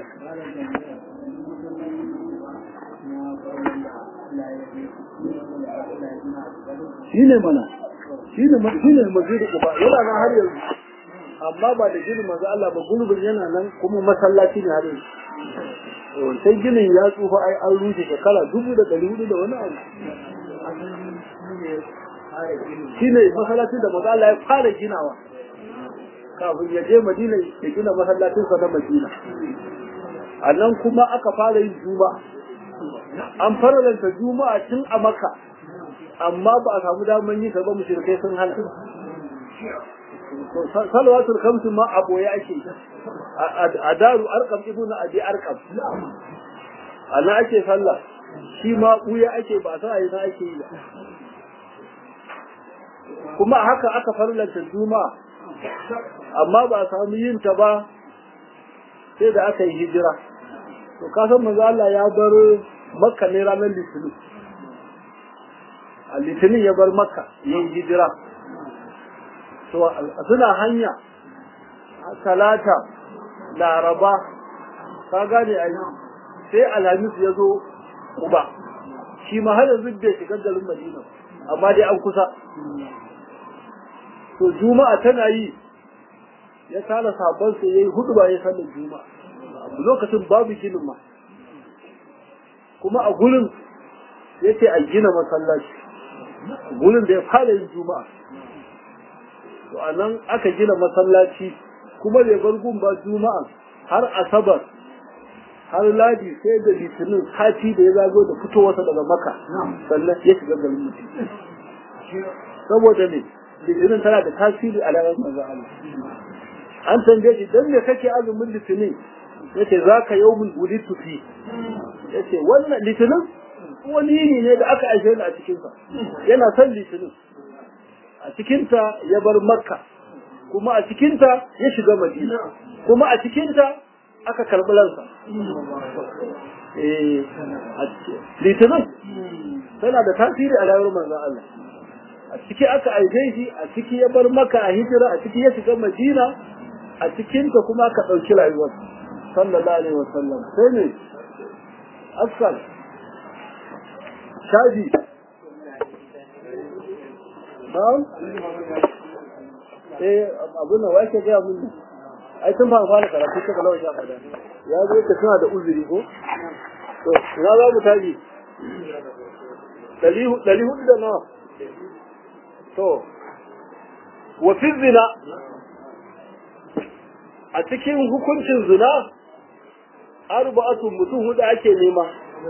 shine mana shine masjidi ba yana nan har yanzu amma ba da ginin manzo Allah ba gulbin yana nan kuma masallaci ne har yanzu sai ginin ya tsufa ai an rushe shekara 1400 da wani abu shine masallacin da manzo Allah ya fara ginawa kafin ya je Madina ya gina masallacin sa na Madina annan kuma aka fara yin juma'a an faralanta juma'a tun a Makka amma ba a samu daman yi ta ba mushrikai sun hana salawatul khamsu ma aboye ake a daru arqam ibn abi arqam ana ake sallah shi ma buya ake ba sai na ake yi kuma haka aka farlanta juma'a amma ba a samu yin ta ba sai da aka yi hijira to kasan manzo Allah ya bar Makka ne ranar Litinin a Litinin ya bar Makka yin hijira to suna hanya Talata Laraba ka gane ai sai Alhamis ya zo Quba shi ma har yanzu bai shiga garin Madina amma dai an kusa to Juma'a tana yi ya tara sabon sai yayi hudu ba ya sallar Juma'a lokacin babu ginin ma kuma a gurin yace a gina masallaci gurin da ya fara yin Juma'a to anan aka gina masallaci kuma bai bar gun ba Juma'a har Asabar har Ladi sai da Litinin sati da ya zago da fitowarsa daga Makka sannan ya shiga garin mutum saboda ne Litinin tana da tasiri a rayuwar manzo Allah an tambaye shi dan me kake azumin Litinin yace zaka yawmul wulitu fi yace wannan Litinin wani yini ne da aka aishe ni a cikin sa yana son Litinin a cikin ta ya bar Makka kuma a cikin ta ya shiga Madina kuma a cikin ta aka karbi ransa Litinin tana da tasiri a rayuwar manzo Allah a ciki aka aike shi a ciki ya bar Makka a hijira a ciki ya shiga Madina a cikin ta kuma aka dauki rayuwar sallallahu alaihi wasallam sai ne askal shaji na'am abun nan wai ke ga mun ai tun fara karatu ta kalawa sha fada ya zo ka tana da uzuri ko to ina za mu taji dalihu da na to wa fi zina a cikin hukuncin zina arba'atu mutum hudu ake nema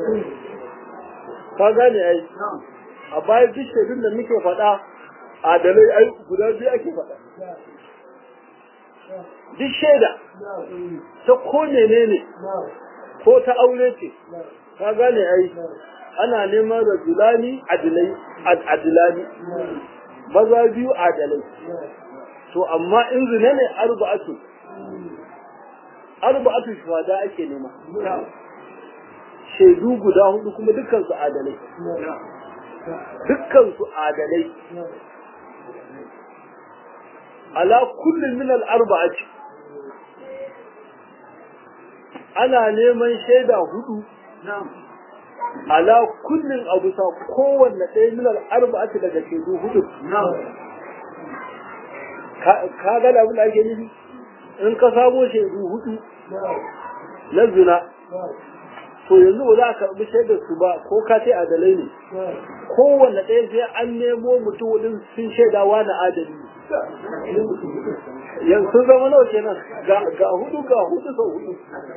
ka gane ai a bayan duk shaidun da muke faɗa adalai ai guda biyu ake faɗa duk shaida ta ko menene ko ta aure ce ka gane ai ana neman rajulani adilani maza biyu adalai to amma in zina ne arba'atu shuhada ake nema shaidu guda hudu kuma dukkan su adalai ala kullum min al-arba'ati ana neman shaida hudu ala kullum abu sa kowanne ɗaya min al-arba'ati daga shaidu hudu ka ga abin da ake nufi in ka samo shaidu hudu na zina to yanzu ba za a karɓi shaidar su ba ko ka ce adalai ne kowanne ɗaya sai an nemo mutum hudun sun shaidawa na adali yanzu sun zama nawa kenan ga hudu sau hudu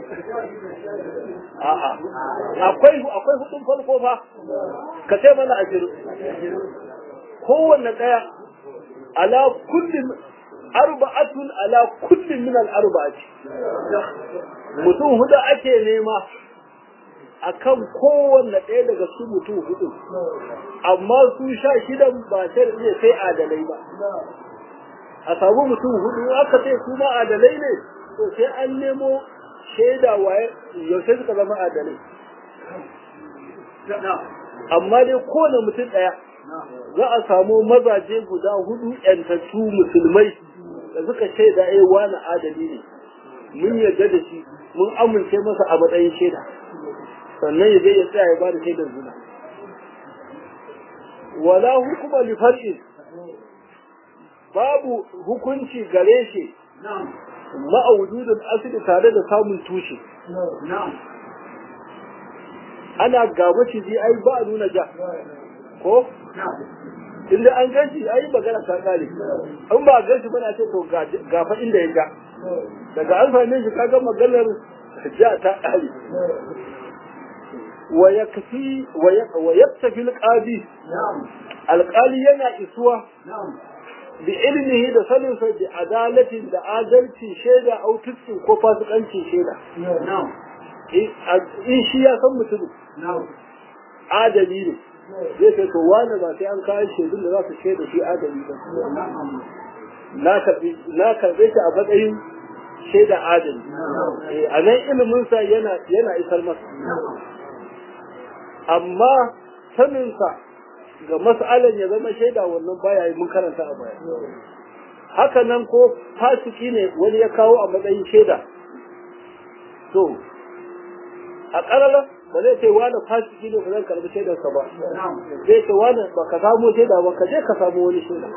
a'a akwai hudun farko fa ka ce mana 20 kowanne ɗaya ala kullum arba'atun ala kullum min al-arba'ati mutum hudu ake nema akan kowanne ɗaya daga su mutum hudu amma su 16 ba sai adalai ba a samu mutum hudu aka ce su ma adalai ne to sai an nemo shaida waye yaushe suka zama adalai amma dai kowane mutum ɗaya za a samu mazaje guda hudu yantattu musulmai da suka shaida wani adali ne mun yarda da shi mun amince masa a matsayin shaida sannan ya je ya tsaya ya ba da shaidar zina wala hukuma li far'in babu hukunci gare shi ma'aududin asali tare da samun tushe ana gaba shi ai ba a nuna ja ko inda an ganshi ai magana ta kare in ba ganshi bana ce to gafa inda ya ja daga an same shi kaga maganar ja ta kare wa yakfi alqadi alqali yana isuwa bi ilmihi da sanin sa bi adalatin da adalci shaida au tuskin ko fasikancin shaida in shi ya san mutum adali ne zai kai to wani ba sai an kawo shaidun da za su shaida shi adali ba na karɓe shi a matsayin shaida adali a nan ilimin sa yana isar masa amma saninsa ga mas'alan ya zama shaida wannan baya yi mun karanta a baya haka nan ko fasiki ne wani ya kawo a matsayin shaida to a ƙarara ba zai ce wani fasiki ne ba zan karɓi shaidarsa ba zai ce wani ba ka samu shaida ba ka je ka samu wani shaida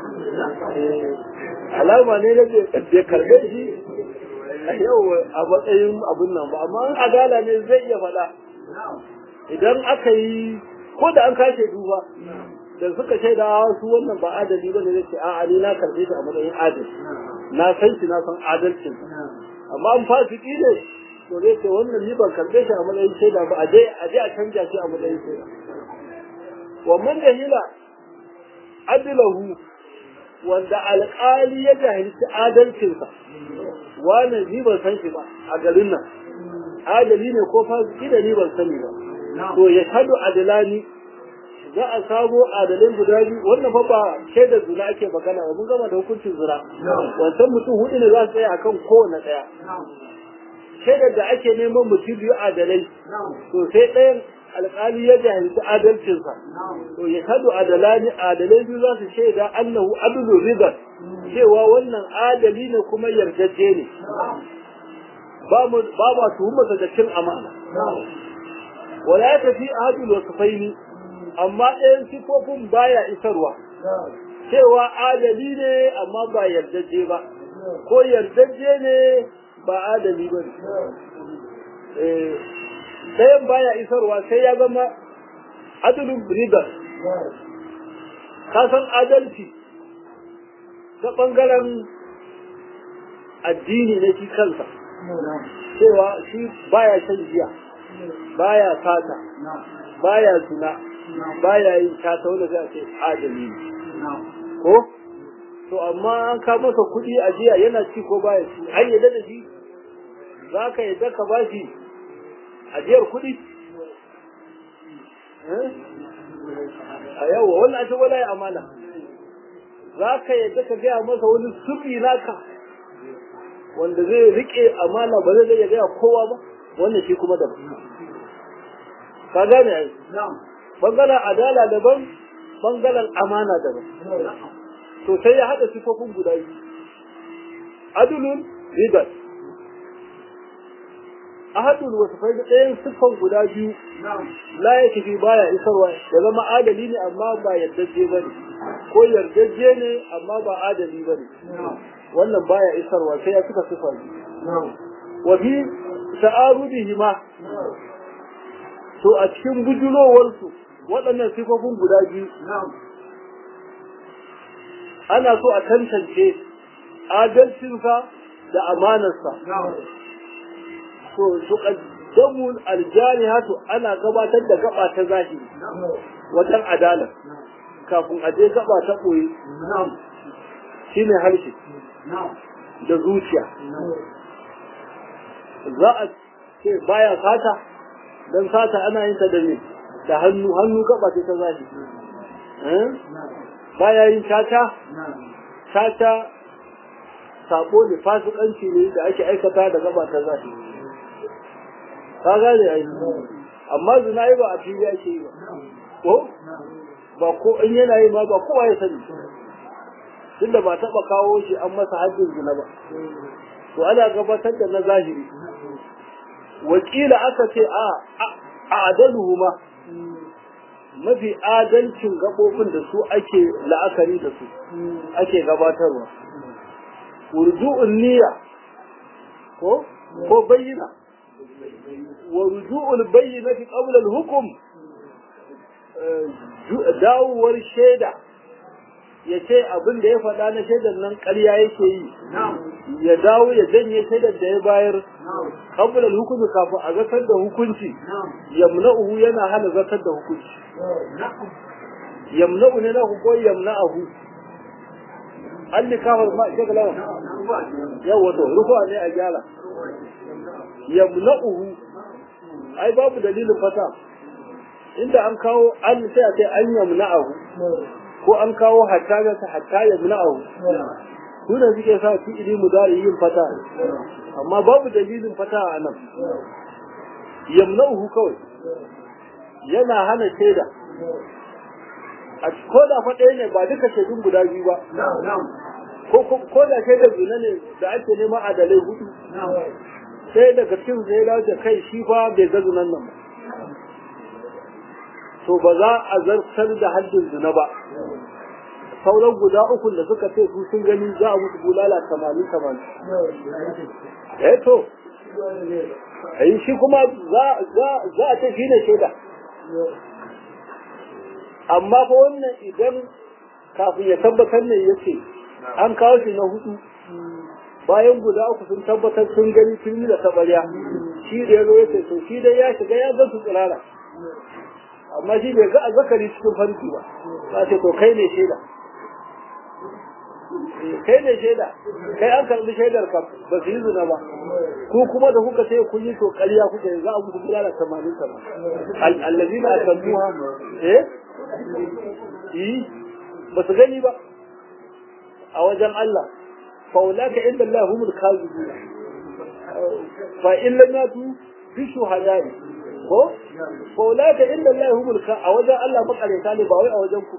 alama ne na bai karɓe shi a yau a matsayin abun nan ba amma an adala ne zai iya faɗa idan aka yi ko da an kashe duba da suka shaida su wannan ba adali ba ne zai ce a'a ni na karɓe shi a matsayin adali na san shi na san adalcin amma an fasiki ne to zai ce wannan ni ban karɓe shi a matsayin shaida ba a je a canja shi a matsayin shaida wa man jahila adlahu wanda alƙali ya jahilci adalcinsa wani ni ban san shi ba a garin nan adali ne ko fasiki da ni ban sani ba to ya shadu adalani za a samo adalin guda biyu wannan fa ba shaidar zina ake magana ba mun gama da hukuncin zina wancan mutum hudu ne za su tsaya akan kowane ɗaya shaidar da ake neman mutum biyu adalai to sai ɗayan alƙali ya jahilci adalcinsa to ya shadu adalai biyu za su shaida annahu adlu ridan cewa wannan adali ne kuma yardajje ne ba ma tuhumarsa da cin amana wala ya tafi ahadul wasfaini amma ɗayan sifofin baya isarwa cewa adali ne amma ba yardajje ba ko yardajje ne ba adali ba ɗayan baya isarwa sai ya zama adalun ridan ka san adalci ta ɓangaren addini na shi kansa cewa shi baya shan giya baya sata baya zina baya yin tata wanda zai ce adali ko to amma an ka masa kuɗi a jiya yana ci ko baya ci an yadda da shi za ka yadda ka ba shi ajiyar kuɗi a yawa wannan ake wala ya amana za ka yadda ka gaya masa wani sirri naka wanda zai rike amana ba zai iya gaya kowa ba wannan shi kuma daban ka gane ai bangaren adala daban bangaren amana daban to sai ya hada sifofin guda biyu adulun ribat ahadul wasfai da ɗayan siffan guda biyu la yake fi baya isarwa ya zama adali ne amma ba yardajje bane ko yardajje ne amma ba adali bane wannan baya isarwa sai ya cika siffa wa fi ta'arudihima to a cikin bujulowar su waɗannan sifofin guda biyu ana so a tantance adalcinsa da amanarsa to tuqaddamu aljarihatu ana gabatar da gaba ta zahiri wajen adala kafin a je gaba ta koyi shine harshe da zuciya za a ce baya sata dan sata ana yin ta da ne da hannu gaba ta zahiri baya yin tata sabo ne fasikanci ne da ake aikata da gaba ta zahiri ka gane ai amma zina yi ba a fili ake yi ba ko in yana yi ma ba kowa ya sani tunda ba taba kawo shi an masa haddin zina ba to ana gabatar da na zahiri wakila aka ce a adaluhuma mafi adalcin gabobin da su ake la'akari da su ake gabatarwa urdu'un niyya ko bayyana ورجوع البينة قبل الحكم dawowar shaida ya ce abin da ya faɗa na shaidar nan ƙarya yake yi ya dawo ya janye shaidar da ya bayar qabla al-hukm kafin a zartar da hukunci yamna'uhu yana hana zartar da hukunci yamna'u ne na ko yamna'uhu alli kafar ma shagala yawa to rufa ne a gyara yamna'uhu ai babu dalilin fata inda an kawo an sai a ce an yamna'uhu ko an kawo hatta yamna'uhu su da suke sa fi ili mudari yin fata amma babu dalilin fata a nan yamna'uhu kawai yana hana shaida a ko da faɗe ne ba duka shaidun guda biyu ba ko da shaidar zina ne da ake neman adalai hudu sai daga cikin zai dace kai shi fa bai ga zunan nan ba to ba za a zartar da haddin zina ba sauran guda uku da suka ce su sun gani za a musu bulala 80 to ai shi kuma za a ce shi ne shaida amma fa wannan idan kafin ya tabbatar ne yace an kawo shi na hudu bayan guda uku sun tabbatar sun gani filmi da tabariya shi da ya zo ya ce to shi dai ya shiga ya zan su tsirara amma shi bai ga azzakari cikin farki ba ba ce to kai ne shaida kai an karbi shaidar ka ba su yi zina ba ku kuma da kuka ce kun yi to ƙarya kuka yi za a muku bulala 80 allazina akalluha ba su gani ba a wajen Allah فأولئك عند الله هم الكاذبون فإن لم يأتوا بشهداء فأولئك عند الله هم الكاذبون أوجه الله بقى لتالي باوي أوجهكم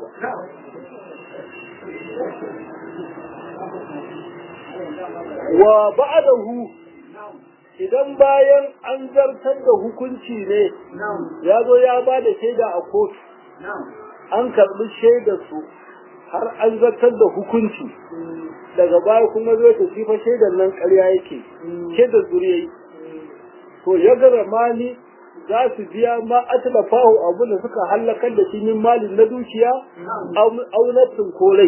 وبعده idan bayan an zartar da hukunci ne ya zo ya ba da shaida a kotu an karɓi shaidar su har an zartar da hukunci daga baya kuma zo ta sifa shaidar nan ƙarya yake shaidar zuriyayi to ya gara mali za su biya ma atlafahu abin da suka halakar da shi min malin na dukiya aunatin korai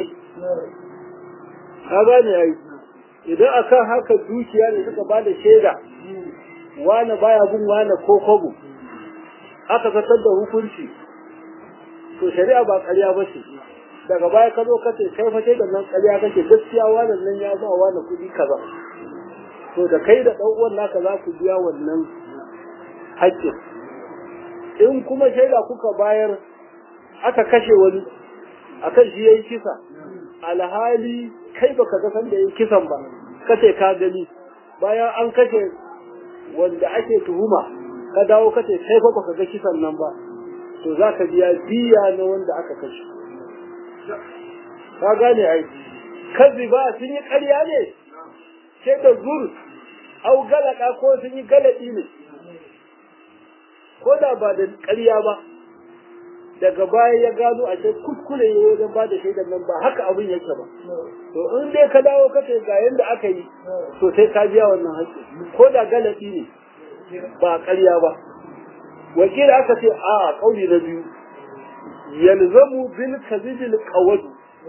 ka gane yayi idan akan haka dukiya ne suka bada shaida wani baya bin wani ko kobo aka zartar da hukunci to shari'a ba ƙarya ba ce daga baya ka zo ka ce kai fa da nan ƙarya kake gaskiya wannan nan ya ba wani kuɗi kaza to da kai da dan uwan naka za ku biya wannan haƙƙin in kuma shaida kuka bayar aka kashe wani akan shi yayi kisa alhali kai baka ga san da yayi kisan ba kace ka gani bayan an kashe wanda ake tuhuma ka dawo kace kai fa baka ga kisan nan ba to zaka biya diya na wanda aka kashe ka gane ai kazi ba sun yi ƙarya ne sai da zur au galaka ko sun yi galadi ne ko da ba da ƙarya ba daga baya ya gano a ce kuskure ya wajen ba da shaidan nan ba haka abin yake ba to in dai ka dawo ka ce ga yanda aka yi to sai ka biya wannan haƙƙi ko da galadi ne ba ƙarya ba wakil aka ce a kauli na biyu yalzamu bil kadhibil qawd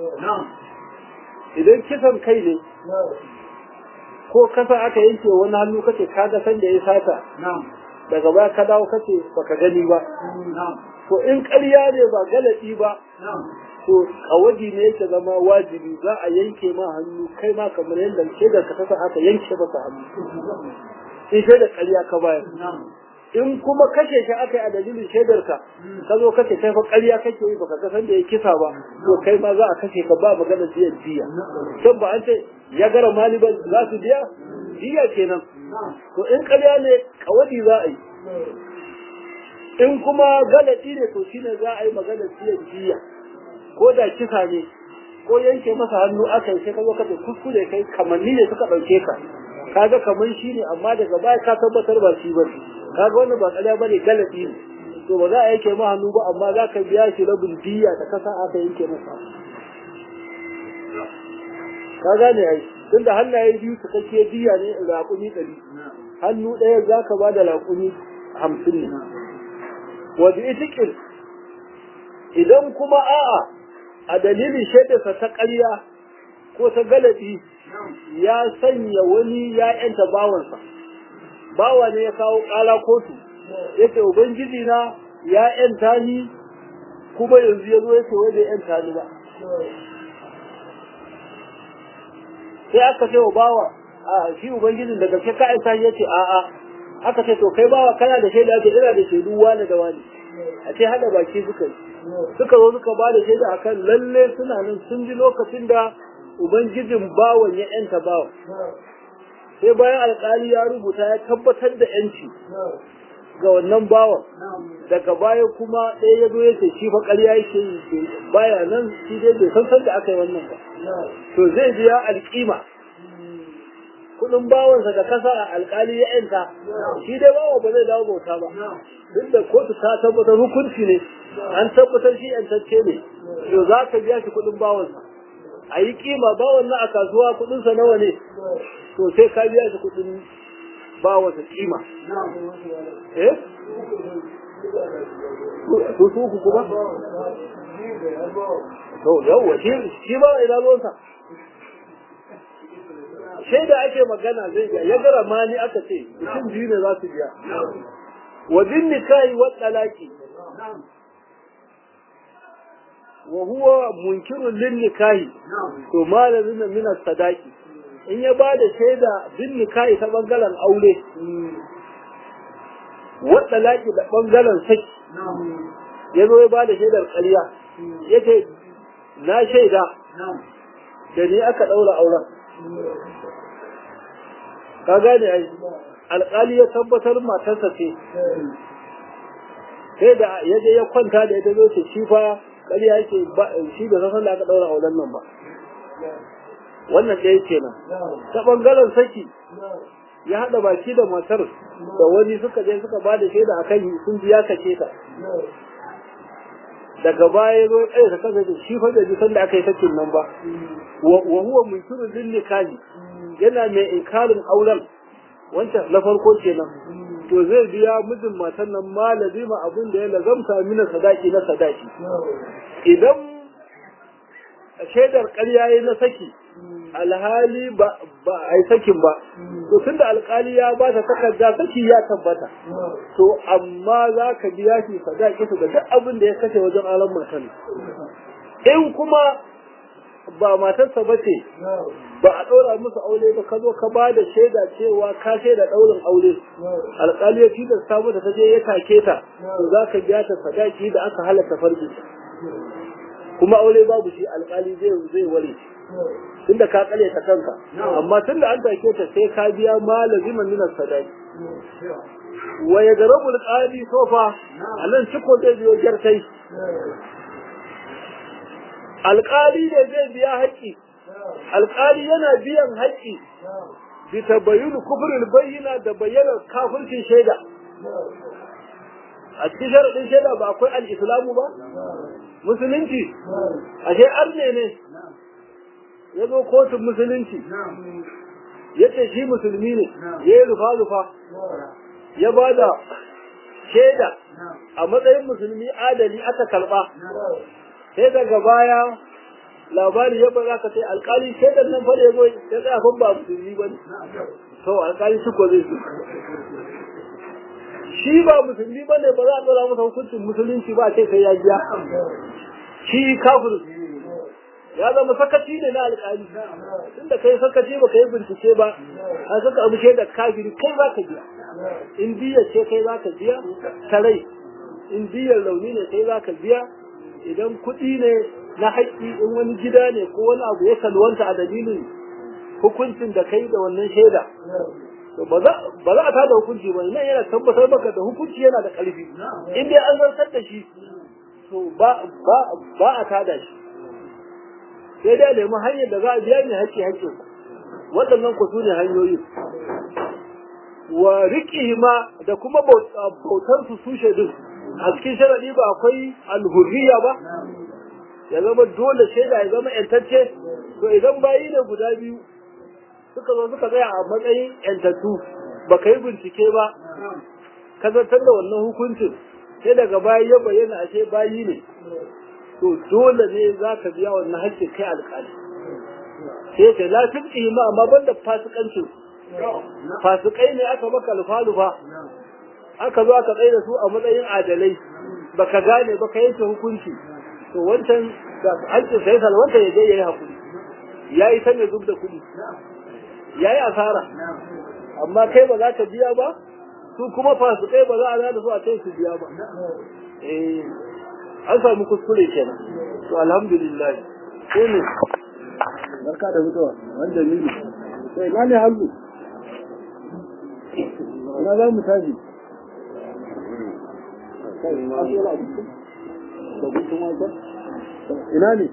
idan kisan kai ne ko kasa aka yanke wani hannu kace ka ga san da ya sata daga baya ka dawo kace baka gani ba to in ƙarya ne ba galadi ba to kawadi ne yake zama wajibi za a yanke ma hannu kai ma kamar yadda shaidar ka ta aka yanke masa hannu in shaidar ƙarya ka bayar in kuma kashe shi aka yi a dalilin shaidar ka ka zo kashe kai fa ƙarya kake yi baka ga san da ya kisa ba to kai ma za a kashe ka ba magana biyan diya don ba an ce ya gara mali ba za su biya diya kenan to in ƙarya ne kawadi za a yi in kuma galati ne to shine za a yi magana biyan diya ko da kisa ne ko yanke masa hannu aka yi sai ka zo ka kuskure kai kamanni ne suka ɗauke ka kaga kaman shi ne amma daga baya ka tabbatar ba shi bane kaga wannan ba ƙarya bane galati ne to ba za a yanke ma hannu ba amma za ka biya shi rabin diya da kasa aka yanke masa ka gane ai tunda hannaye biyu cikakkiyar diya ne raƙumi 100 hannu ɗaya za ka ba da raƙumi 50 ne wadda itikin idan kuma a'a a dalilin shaidarsa ta ƙarya ko ta galati ya sanya wani ya yanta bawansa bawa ne ya kawo ƙala kotu yace ubangiji na ya yanta ni kuma yanzu yazo yace wai bai yanta ni ba sai aka ce wa bawa a shi ubangiji daga ke ka yanta yace a a aka ce to kai bawa kana da shaida ce ina da shaidu wani da wani a ce hada baki suka zo suka ba da shaida akan lalle suna nan sun ji lokacin da ubangijin bawan ya yanta bawan sai bayan alƙali ya rubuta ya tabbatar da yanci ga wannan bawan daga baya kuma ɗaya ya zo ya ce shi fa ƙarya yake yi baya nan shi dai bai san da aka yi wannan ba to zai biya alƙima kuɗin bawansa da kasa a alƙali ya yanta shi dai bawa ba zai dawo bauta ba duk da kotu ta tabbatar hukunci ne an tabbatar shi yantacce ne to za ka biya shi kuɗin bawansa a yi kima bawan na a kasuwa kudinsa nawa ne to sai ka biya shi kudin bawansa kima eh su uku kuma to yawwa shi ba ina ruwansa shaida ake magana zai biya ya gara mani aka ce mutum biyu ne za su biya wa bin nikahi wa talaqi wa huwa munkirun lin nikahi to malamin min as-sadaqi in ya bada shaida bin nikahi ta bangaren aure wa talaqi da bangaren saki yazo ya bada shaidar ƙarya yace na shaida da ni aka daura auren ka gane ai alƙali ya tabbatar matarsa ce sai da yaje ya kwanta da ita zo ce shi fa ƙarya yake shi da san da aka daura auren nan ba wannan da yake nan ta bangaren saki ya hada baki da matar da wani suka je suka bada shaida akan sun ji ya kace ta daga baya zo kai ta kaza shi fa da san da aka yi sakin nan ba wa huwa munkirun lin nikahi yana mai inkarin auren wancan na farko kenan to zai biya mijin matan nan ma lazima abin da ya lazamta mina sadaki na sadaki idan shaidar ƙarya yayi na saki alhali ba a yi sakin ba to tunda alƙali ya ba ta takarda saki ya tabbata to amma za ka biya shi sadaki su da duk abin da ya kashe wajen alan matan in kuma ba matarsa ba ce ba a ɗora musu aure ba ka zo ka ba da shaida cewa ka shaida ɗaurin aure alƙali ya tilasta mata ta je ya take ta to za ka biya ta sadaki da aka halatta farji kuma aure babu shi alƙali zai ware tunda ka kale ta kanka amma tunda an take ta sai ka biya ma laziman min sadaki wa yadrabu alqadi sofa anan ciko zai biyo jarkai alƙali ne zai biya haƙƙi alƙali yana biyan haƙƙi bi tabayyun kufrul bayyina da bayyana kafircin shaida a cikin sharadin shaida ba akwai al-islamu ba musulunci ashe arne ne ya zo kotun musulunci ya ce shi musulmi ne ya yi rufa-rufa ya ba da shaida a matsayin musulmi adali aka karɓa sai daga baya labari ya ba za ka sai alkali shaidar nan fara ya zo ya tsaya kun ba musulmi ba ne to alkali shi ko zai su shi ba musulmi ba ne ba za a tsara masa hukuncin musulunci ba sai sai ya biya shi kafir ya zama sakaci ne na alƙali tunda kai sakaci ba kai bincike ba an saka abu shaida kafiri kai za ka biya in diyar ce kai za ka biya tarai in diyar launi ne kai za ka biya idan kuɗi ne na haƙƙi in wani gida ne ko wani abu ya salwanta a dalilin hukuncin da kai da wannan shaida to ba za a tada hukunci ba nan yana tabbatar maka da hukunci yana da ƙarfi in dai an zartar da shi to ba a tada shi sai dai nemi hanyar da za a biya ne haƙƙin waɗannan ku su ne hanyoyi wa riƙihima da kuma bautar su shaidun a cikin sharaɗi ba akwai alhurriya ba ya zama dole shaida ya zama ƴantacce to idan bayi ne guda biyu suka zo suka tsaya a matsayin ƴantattu ba ka yi bincike ba ka zartar da wannan hukuncin sai daga bayi ya bayyana ashe bayi ne to dole ne za ka biya wannan haƙƙin kai alƙali sai ka lafin ihima amma banda fasikancin fasikai ne aka maka lufa-lufa aka zo aka tsaye da su a matsayin adalai baka gane ba ka yanke hukunci to wancan da haƙƙin sai salwanta ya je ya yi haƙuri ya yi ta mai zub da kuɗi ya yi asara amma kai ba za ka biya ba su kuma fasikai ba za a da su a kai su biya ba an samu kuskure kenan to alhamdulillah ko ne barka da mutuwa wanda ni sai na ne hallu ina za mu tafi ina ne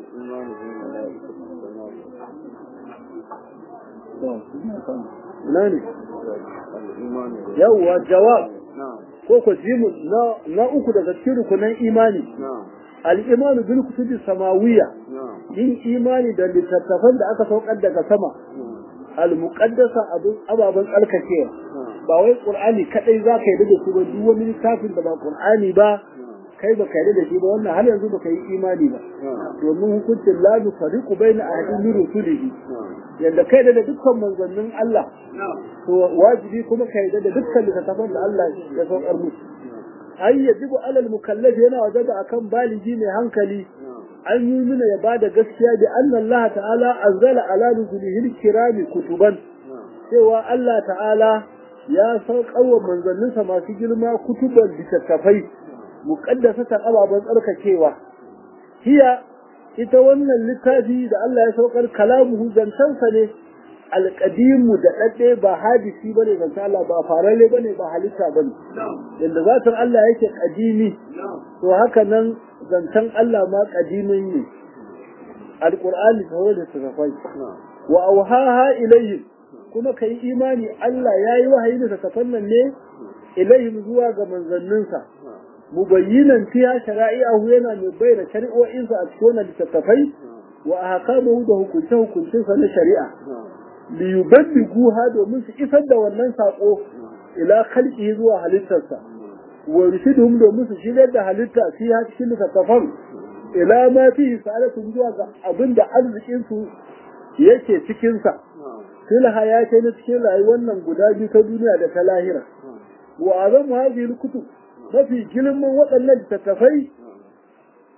ina ne yawwa jawab ko ko jimu na uku daga cikin rukunan imani al-imanu bil kutubi samawiyya yin imani da littattafan da aka saukar daga sama al-muqaddasa ababan tsarkakewa ba wai qur'ani kadai zaka yi da su ba duk wani littafin da ba qur'ani ba kai baka yi da shi ba wannan har yanzu baka yi imani ba domin hukuncin la nufariqu baina ahadin min rusulihi yanda kai da dukkan manzannin Allah to wajibi kuma kai da dukkan littafan da Allah ya saukar musu ai yajibu alal mukallaf yana wajaba akan baligi mai hankali an yi mina ya bada gaskiya da anna Allah ta'ala anzala ala rusulihi kirami kutuban cewa Allah ta'ala ya saukar wa manzanninsa masu girma kutuban littattafai muqaddasatan ababan tsarkakewa hiya ita wannan littafi da Allah ya saukar kalamuhu zantansa ne alqadimu da dadde ba hadisi bane zanta Allah ba farale bane ba halitta bane yanda zatin Allah yake kadimi to haka nan zantan Allah ma kadimin ne alqur'ani tawar da tafai wa awhaha ilayhim kuma kai imani Allah yayi wahayi da tafannan ne ilayhim zuwa ga manzanninsa mubayyinan fiha shara'i'ahu yana mai bayyana shari'o'insa a cikin wannan littattafai wa ahkamuhu da hukunce-hukuncinsa na shari'a li yubaddighuha domin su isar da wannan sako ila khalqihi zuwa halittarsa wa rushiduhum domin su shirya da halitta fiha cikin littattafan ila ma fihi sa'alatun zuwa ga abinda arzikin su yake cikin sa fil hayati na cikin rayuwar nan guda biyu ta duniya da ta lahira wa azam hadhihi al-kutub mafi girman waɗannan littattafai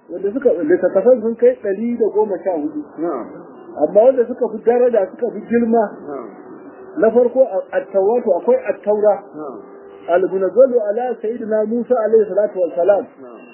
wanda suka littattafan sun kai 114 amma wanda suka fi daraja suka fi girma na farko at-tawrat akwai at-taura al-munazzalu ala sayyidina Musa alaihi salatu wassalam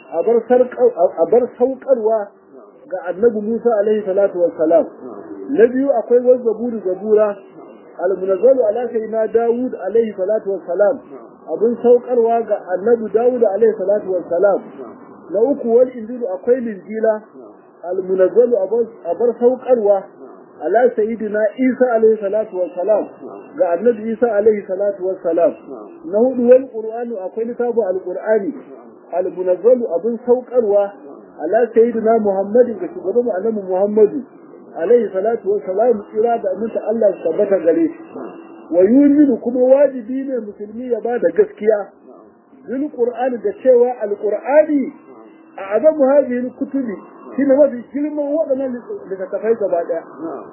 abar saukarwa ga annabi Musa alaihi salatu wassalam. Na biyu akwai zabura al-munazzalu ala sayyidina Dawud alaihi salatu wassalam abun saukarwa ga annabi Dawud alaihi salatu wassalam. Na uku wal injilu akwai linjila al-munazzalu abar saukarwa ala sayyidina Isa alaihi salatu wassalam ga annabi Isa alaihi salatu wassalam. Na hudu wal qur'anu akwai littafin al-qur'ani al-munazzalu abun saukarwa ala sayyidina Muhammadin ga shugaban annabi Muhammadu alaihi salatu wassalam kira da aminta Allah ya tabbata gare shi. Wa yuminu kuma wajibi ne musulmi ya bada gaskiya bil qur'ani da cewa al-qur'ani a azamu hadhihi kutubi shine mafi girman waɗannan littattafai gaba ɗaya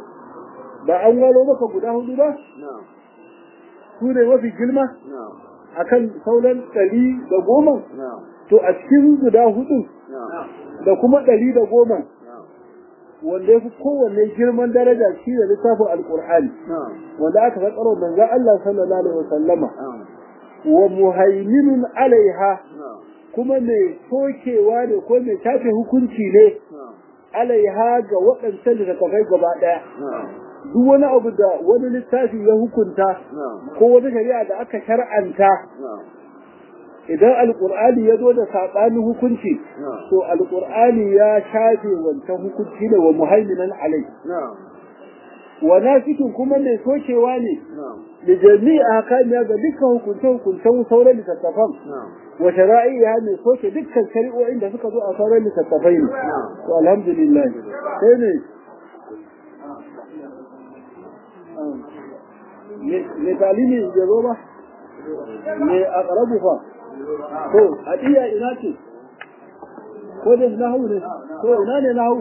ba an gano maka guda hudu ba su ne mafi girma akan sauran 110 to a cikin guda hudu da kuma 110 wanda ya fi kowanne girman daraja shi ne littafin alƙur'ani wanda aka faɗaro manzo Allah sallallahu alaihi wasallama wa muhaiminun alaiha kuma mai sokewa ne ko mai tafe hukunci ne alaiha ga waɗancan littattafai gaba ɗaya duk wani abu da wani littafi ya hukunta ko wata shari'a da aka shar'anta idan alƙur'ani ya zo da saɓanin hukunci to alƙur'ani ya shafe wancan hukunci ne wa muhaiminan alai wa nasikin kuma mai sokewa ne da jami'a hakamiya ga dukkan hukuncen sauran littattafan wa shara'iya mai soke dukkan shari'o'in da suka zo a sauran littattafai ne to alhamdulillah sai ne me talimi ya zo ba me a ƙarabu fa to hadiya ina ce ko da nahu ne to ina ne nahu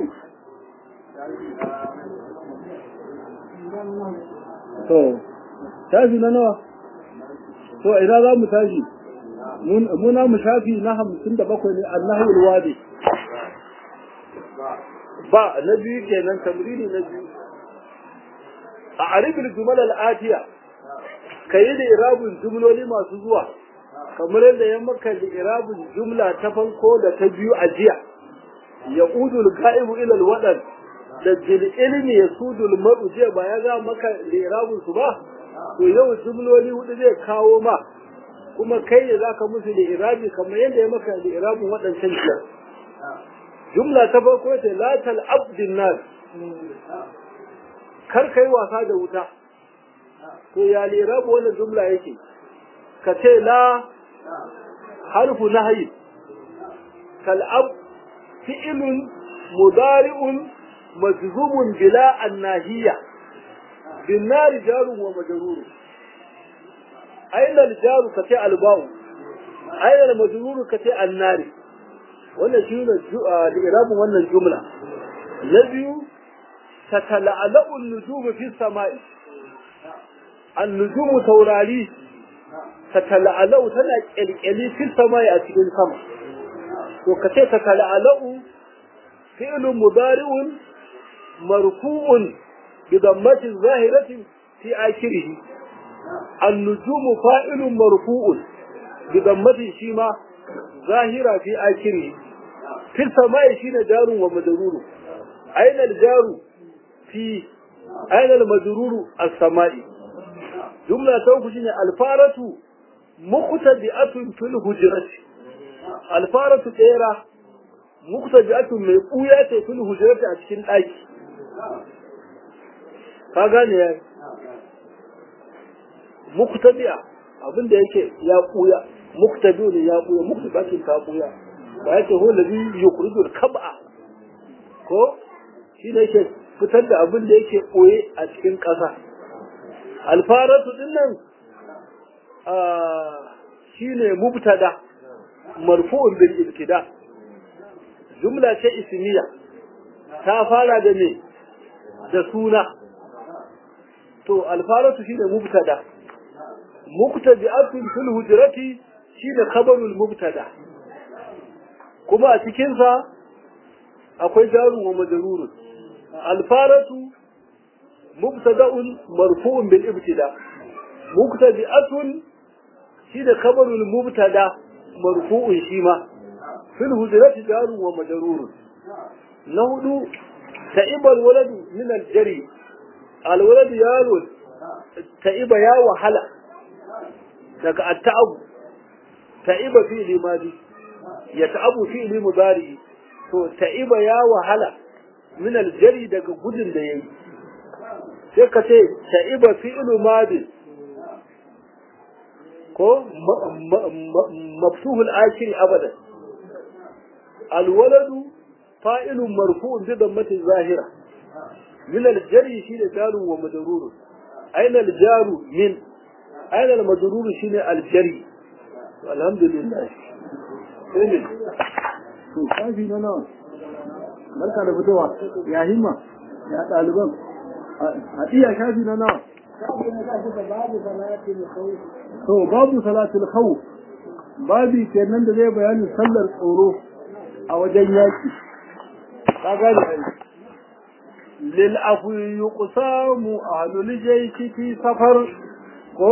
to tashi na nawa to ina za mu tashi muna mu shafi na 57 ne annahu alwadi ba na biyu kenan tamrini na biyu a arifin jumal al-atiya kai da irabun jumloli masu zuwa kamar yadda ya maka da irabun jumla ta farko da ta biyu a jiya yaqudul ga'ibu ila al-wadan da jil ilmi yasudul mar'u jiya ba ya ga maka da irabun su ba to yau jumloli hudu zai kawo ma kuma kai ne zaka musu da irabi kamar yadda ya maka da irabun wadancan jiya jumla ta farko ta la tal abdin nas kar kai wasa da wuta to ya lirabu wannan jumla yake ka ce la harfu nahyi kal ab fi'lun mudari'un majzumun bila an-nahiyya bin nar jarun wa majrur ayna al-jaru ka ce al-ba'u ayna al-majrur ka ce an-nar wannan shine lirabun wannan jumla na biyu tatala'u an-nujum fi as-sama'i an-nujum taurari tatala'u tana kelkeli fi as-sama'i a cikin sama to kace tatala'u fi'lun mudari'un marfu'un bi dammatin zahiratin fi akhirih an-nujum fa'ilun marfu'un bi dammatin shima zahira fi akhirih fi as-sama'i shine jarun wa majrurun aina al-jaru في أين المجرور السماء جملة توقفين الفارة مختبئة في الهجرة الفارة تيرا مختبئة مقوية في الهجرة أشكين أي فقال مختبئة abin da yake ya kuya muktabi'u ne ya kuya muktabi'atin ta kuya ba yake ho ladhi yukhrijul kab'a ko shi ne yake fitar da abin da yake koye a cikin ƙasa alfaratu din nan shine mubtada marfu'un bil ibtida jumla ce ismiya ta fara da me da suna to alfaratu shine mubtada muqtadi'atun fil hujrati shine khabarul mubtada kuma a cikin sa akwai jaru wa majrurun alfaratu mubtada'un marfu'un bil ibtida mubtadi'atun shi da khabarul mubtada marfu'un shi ma fil hujrati jaru wa majrurun na hudu ta'ibal waladu min al jari al waladu yaro ta'iba ya wahala daga at-ta'ab ta'iba fi limadi ya ta'abu fi limudari to ta'iba ya wahala min al jari daga gudun da yayi sai ka ce ta'iba fi ilmadi ko maftuhul akhir abadan al waladu fa'ilun marfu'un bi dammati zahira min al jari shi da jaru wa majrur aina al jaru min aina al majrur shine al jari alhamdulillah sai to kafi na nawa barka da fitowa ya himma ya daliban a iya shafi na nawa to babu salatul khawf babi kenan da zai bayani sallar tsoro a wajen yaki ka gane ai lil afu yuqsamu ahlul jayshi fi safar ko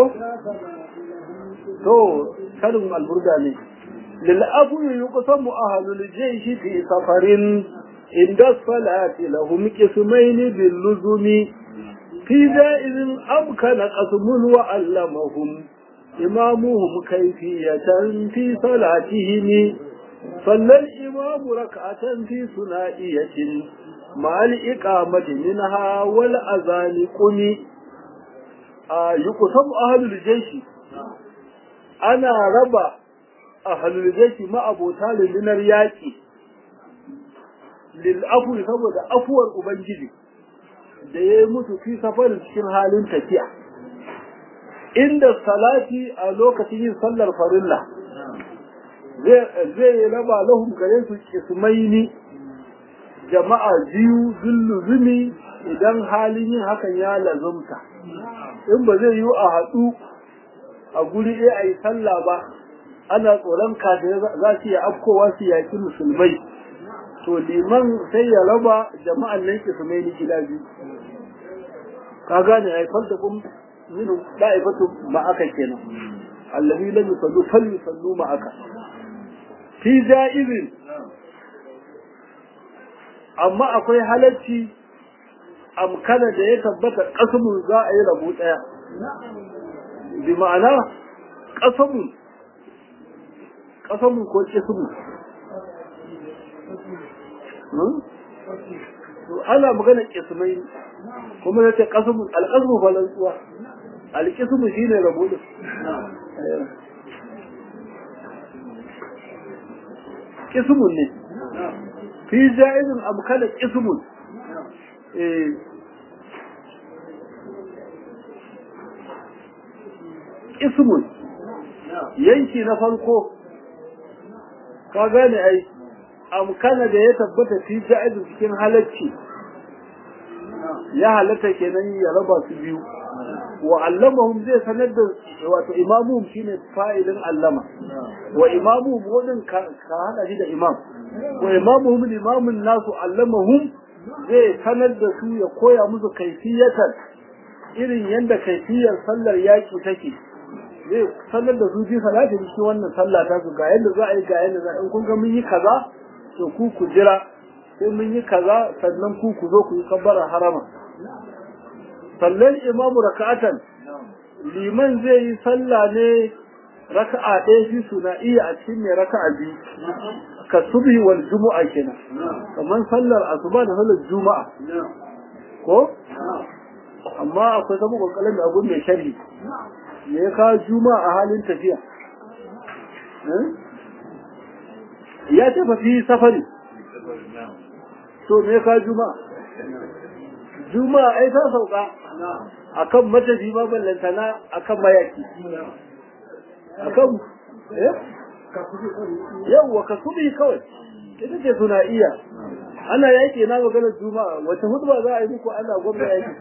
to kalun alburda ne lil afu yuqsamu ahlul jayshi fi safarin inda salati lahum qismayn bil luzumi في جائز أمكن قسم وعلمهم إمامهم كيفية في صلاتهم صلى الإمام ركعة في ثنائية مع الإقامة منها والأذان قم يقسم أهل الجيش أنا ربا أهل الجيش ما أبو طالب من الياكي للأفو سبب أفور أبنجلي da ya yi mutu fi safarin cikin halin tafiya inda salati a lokacin yin sallar farilla zai raba lahum gare su kismaini jama'a biyu zulluzumi idan halin yin hakan ya lazumta in ba zai yi a haɗu a guri ɗaya a yi sallah ba ana tsoron kafirai za su yi afkowa su yaki musulmai to liman sai ya raba jama'an nan kismaini gida biyu ka gane ai falta kum min da'ifatu ma'aka kenan allazi lam yusallu falyusallu ma'aka fi ja'izin amma akwai halacci amkana da ya tabbata kasmun za a yi rabu daya bi ma'ana kasmun ko kismu ana magana kismai kuma ya ce alƙasmu falantsuwa alƙismu shi ne rabu da ƙismun ne fi ja'izin amkana ƙismun ƙismun yanki na farko ka gane ai amkana da ya tabbata fi ja'izin cikin halacci ya halatta kenan ya raba su biyu wa allamahum zai sanar da wato imamuhum shine fa'ilin allama wa imamuhum wadin ka hada shi da imam wa imamuhum imamun nasu allamahum zai sanar da su ya koya musu kaifiyatan irin yanda kaifiyar sallar yaki take zai sanar da su ji salati shi wannan sallah ta su ga yanda za a yi ga yanda za in kun ga mun yi kaza to ku jira sai mun yi kaza sannan ku zo ku yi kabbara harama sallan imamu raka'atan liman zai yi sallah ne raka'a ɗaya fi sunaiya a cikin mai raka'a biyu ka subhi wal jumu'a kenan kamar sallar asuba da sallar juma'a ko amma akwai sabu kokarin da gun mai sharhi me ya kawo juma'a a halin tafiya ya tafi fi safari to me ka juma'a ai ta sauka akan matafi ma ballantana akan mayaki akan yawa ka subi kawai ita ce suna iya ana yaki na maganar juma'a wata hudba za a yi muku ana gwamna yaki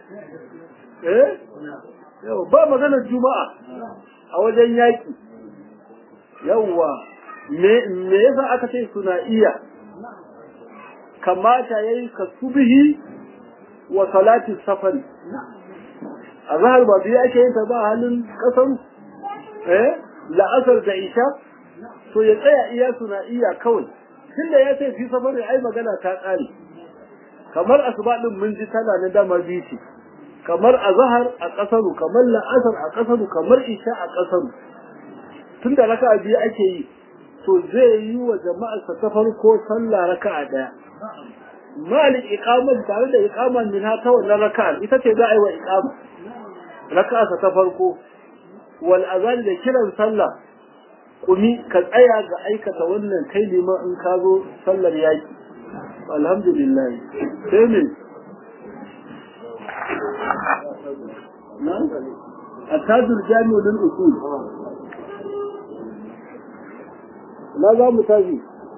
yawa ba maganar juma'a a wajen yaki yawa me yasa aka ce suna iya kamata yayi ka subhi wa salati safari azhar ba biya ake yin ta ba halin kasan la'asar da isha to ya tsaya iya suna iya kawai tunda ya ce fi safari ai magana ta kare kamar asuba din mun ji tana na dama bici kamar azhar a kasaru kamar la'asar a kasaru kamar isha a kasaru tunda raka'a biyu ake yi to zai yi wa jama'ar sa ta farko sallah raka'a daya malik iqama tare da iqama min ha ta wannan raka'a ita ce za a yi wa iqama raka'a ta farko wal azan da kiran sallah kumi ka tsaya ga aikata wannan kai liman in ka zo sallar yaki alhamdulillah sai ne atadul jami'u lil usul la za mu tafi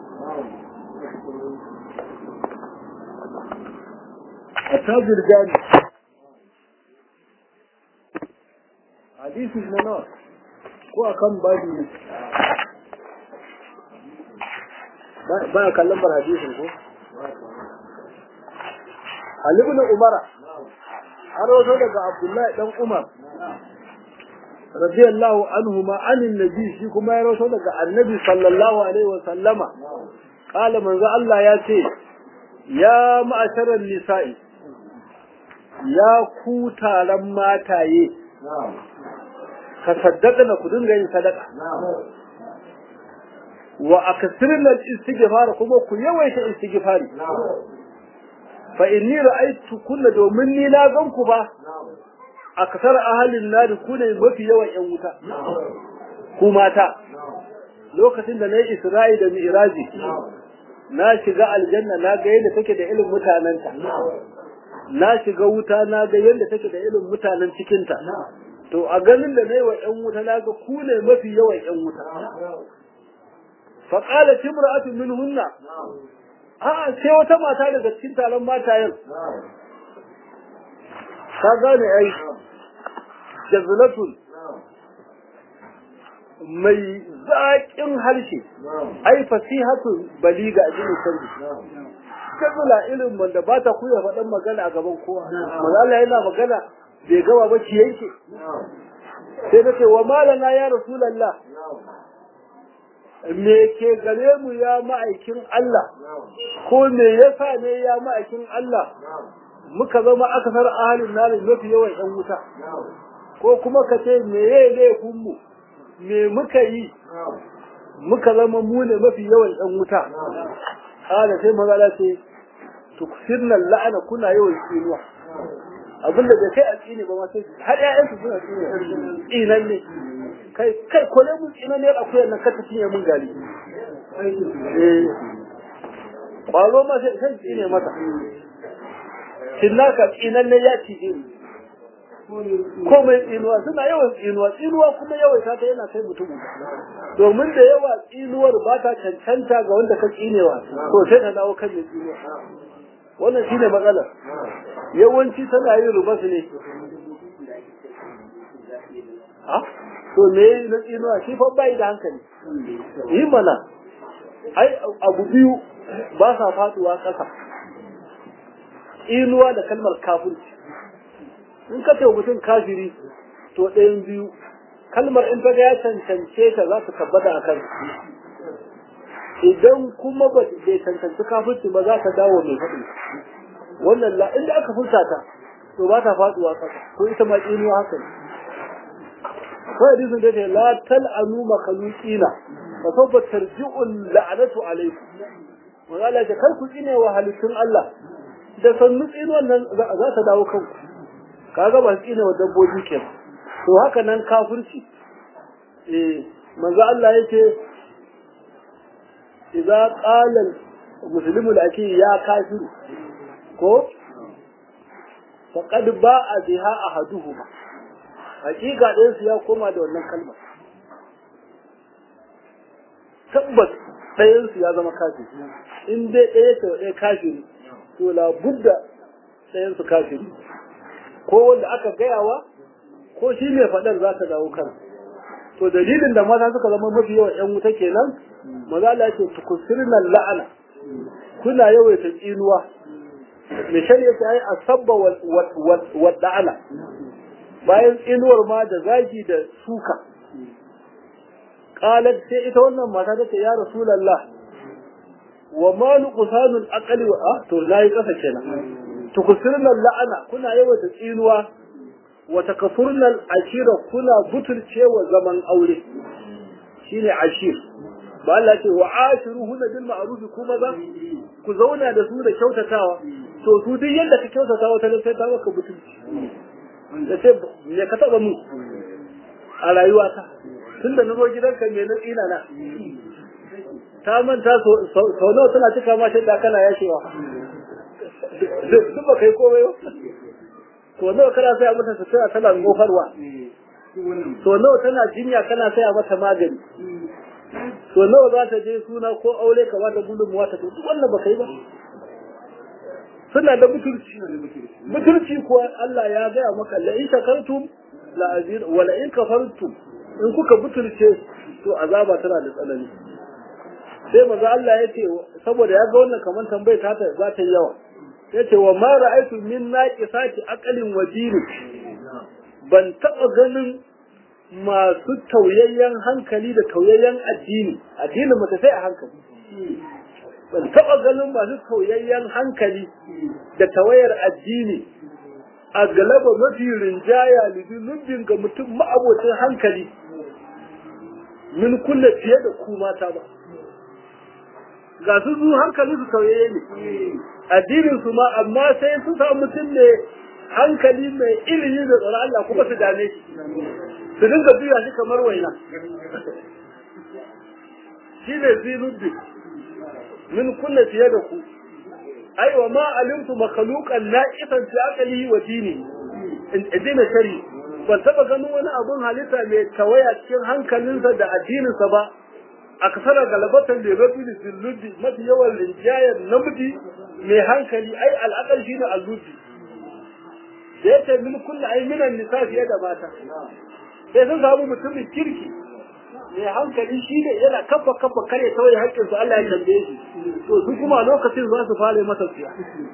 atadul jami'u hadisi na nawa ko akan babu ne ba kallon bar hadisin ko Ali ibn Umar har wato daga Abdullahi dan Umar radiyallahu anhuma anin nabi shi kuma ya rawaito daga annabi sallallahu alaihi wa sallama qala manzo Allah ya ce ya ma'asharan nisa'i ya ku taron mataye ka saddaka ku dinga yin sadaka wa akasirna al-istighfar kuma ku yawaita istighfari fa inni ra'aytu kullu domin ni na gan ku ba akasar ahalin nari ku ne mafi yawan yan wuta ku mata lokacin da nayi Isra'i da Mi'raji na shiga aljanna na ga yadda take da ilimin mutananta na shiga wuta na ga yadda take da ilimin mutanen cikin ta to a ganin da nayi wa yan wuta na ga ku ne mafi yawan yan wuta fa qalat imra'atun minhunna sai wata mata daga cikin taron matayen ka gane ai jazlatun mai zaƙin harshe ai fasihatun baliga ajin sarki jazla ilimin wanda ba ta kuya faɗan magana a gaban kowa manzo Allah yana magana bai gaba ba ki yanke sai nace wa malana ya rasulullah me ke gare mu ya ma'aikin Allah ko me yasa ne ya ma'aikin Allah muka zama akasar ahalin nari mafi yawan yan wuta ko kuma ka ce meye laifin mu me muka yi muka zama mu ne mafi yawan yan wuta kada sai magana ce tuksirna la'ana kuna yawan tsinuwa abinda da kai a tsine ba ma sai har ƴaƴan su suna tsinan ne kai kole mun tsinan ne akwai nan ka tafiye mun gali kwalo ma sai tsine mata ka tsinan ne ya cije ko mai tsinuwa suna yawan tsinuwa kuma yawaita ta yana kai mutum domin da yawa tsinuwar ba ta cancanta ga wanda ka tsinewa to sai ta dawo kan mai tsinuwa wannan shine matsalar yawanci tana yin rubas ne to me na tsinuwa shi fa bai da hankali yi mana ai abu biyu ba sa faduwa ƙasa inuwa da kalmar kafirci in ka ce mutum kafiri to ɗayan biyu kalmar in ta ga ya cancance ta za ta tabbata a kan idan kuma ba bai cancanci kafirci ba za ta dawo mai faɗi wannan la inda aka furta ta to ba ta faduwa ƙasa ko ita ma inuwa haka ne akwai hadisin da yake la tal'anu makhluqina fa sawfa tarji'u la'natu alaykum wa la ta kar ku tsine wa halittun Allah da sannu tsinuwan nan za ta dawo kanku kaga ba tsine wa dabbobi ke to haka nan kafirci manzo Allah yake idza qala muslimu laki ya kafiru ko faqad ba'a biha ahaduhuma hakika ɗayan su ya koma da wannan kalmar tabbas ɗayan su ya zama kafiri in dai ɗaya ta ɗaya kafiri to la budda ɗayan su kafiri ko wanda aka gayawa ko shi ne faɗar za ta dawo kan to dalilin da mata suka zama mafi yawan ƴan wuta kenan maza Allah ya ce tukusirna la'ana kuna yawaita tsinuwa me shari'a ta yi asabba wa da'ala bayan tsinuwar ma da zagi da suka qalat sai ita wannan mata ta ce ya rasulullah wa ma nuqsanul aqli wa to nayi kasa kenan tukusirna la'ana kuna yawaita tsinuwa wa takfurna al-ashira kuna butulcewa zaman aure shine ashir ba Allah ce wa ashiruhunna bil ma'ruf kuma ba ku zauna da su da kyautatawa to su duk yadda ka kyautata wata sai ta maka butulci da sai me ka taba mu a rayuwata tunda na zo gidanka me na tsina na ta manta sau nawa tana cika ma shi da kana yashewa duk ba kai komai ba to nawa kana saya mata sutura tana gofarwa to nawa tana jinya kana saya mata magani to nawa za ta je suna ko aure ka bata gudunmuwa ta duk wannan ba kai ba suna da butulci ko Allah ya gaya maka la in shakartum la azir wa la in kafartum in kuka butulce to azaba tana da tsanani sai manzo Allah yace saboda ya ga wannan kaman tambayar ta za ta yi yawa yace wa ma ra'aytu min naqisati aqlin wa din ban taba ganin masu tauyayyen hankali da tauyayyen addinin mu sai a hankali ban taba ganin masu tauyayyen hankali da tawayar addini a galaba mafi rinjaya lidin ga mutum ma'abocin hankali min kulle fiye da ku mata ba ga su hankali su tauyayye ne addinin su ma amma sai su samu mutum ne hankali mai ilimi da tsoron Allah kuma su gane shi su dinga biya shi kamar waina shi ne zinuddi min kulle fiye da ku ai wa ma alimtu makhluqan naqisan fi aqlihi wa dini in dina shari ban taba ganin wani abun halitta mai tawaya cikin hankalinsa da addininsa ba aksara galabatan da rabi da zilludi mafi yawan rinjayar namiji mai hankali ai al'aqal shi ne al-ludi da yake min kulli ai minan nisa fiye da mata sai sun samu mutumin kirki mai hankali shi ne yana kafa kare tauye haƙƙin su Allah ya tambaye shi to su kuma lokacin za su fara masa tsiya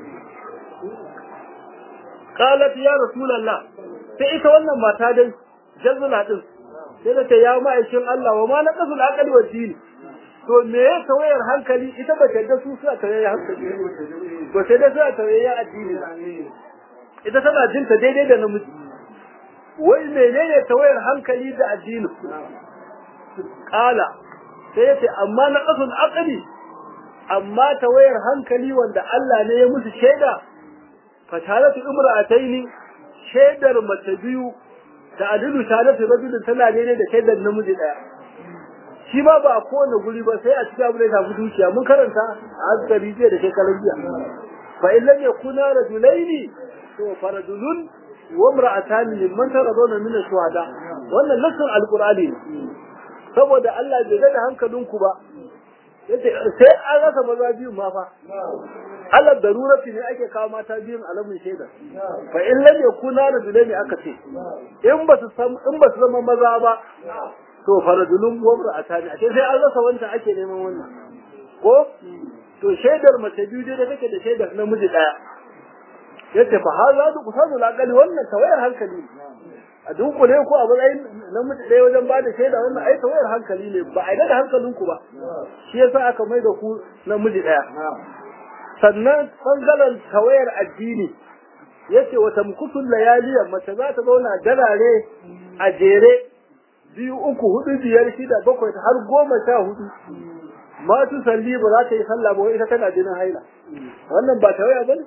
qalat ya rasulullah sai ita wannan mata dai jazzula din sai da ya ma'aikin Allah wa ma naqasul aqli wa din to me ya tawayar hankali ita ba ta da su sa tawayar hankali to sai da sa tawayar addini ita tana jinta daidai da namiji wai menene tawayar hankali da addini kala sai yace amma naqasul aqli amma tawayar hankali wanda Allah ne ya musu shaida fatalatu imra'ataini shaidar mace biyu da adilu shahadatu rajulin tana daidai da shaidar namiji daya shi ma ba a kowane guri ba sai a cikin abu da ya tafi dukiya mun karanta a askari jiya da shekaran jiya fa in lam yakuna rajulaini to faradulun wa imra'atani mimman taraduna min ash-shuhada wannan nassin alqur'ani ne saboda Allah bai da hankalinku ba yace sai an rasa maza biyu ma fa Allah darurati ne ake kawo mata biyun alamun shaida fa in lam yakuna rajulaini aka ce in ba su zama maza ba to faradulun wamra atani sai an rasa wanda ake neman wannan ko to shaidar mace biyu dai da take da shaidar namiji daya yace fa haza du kusanu laqali wannan tawayar hankali a dunkule ko a matsayin namiji ɗaya wajen ba da shaida wannan ai tawayar hankali ne ba a da hankalinku ba shi yasa aka mai da ku namiji ɗaya sannan bangaren tawayar addini yace wata mukusul layaliya mace za ta zauna dalare a jere 2 3 4 5 6 7 har 14 ma tu salli ba za ta yi sallah ba ita tana jinin haila wannan ba tawaya bane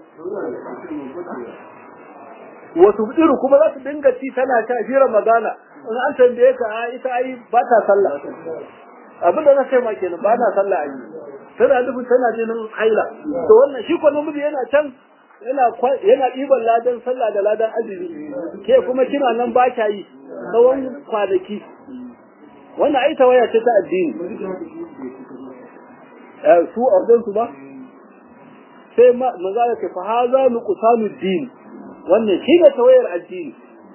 wasu bidiru kuma za su dinga ci tana ta fi ramadana in an tambaye ka ita ai ba ta sallah abin da na ce ma kenan ba ta sallah ai tana nufin tana jinin haila to wannan shi ko namiji yana can yana ɗiban ladan sallah da ladan azumi ke kuma kina nan ba kya yi tsawon kwanaki wannan ai tawaya ce ta addini su a su ba sai manzo ya ce fa haza nuqsanu din wannan shi ne tawayar addini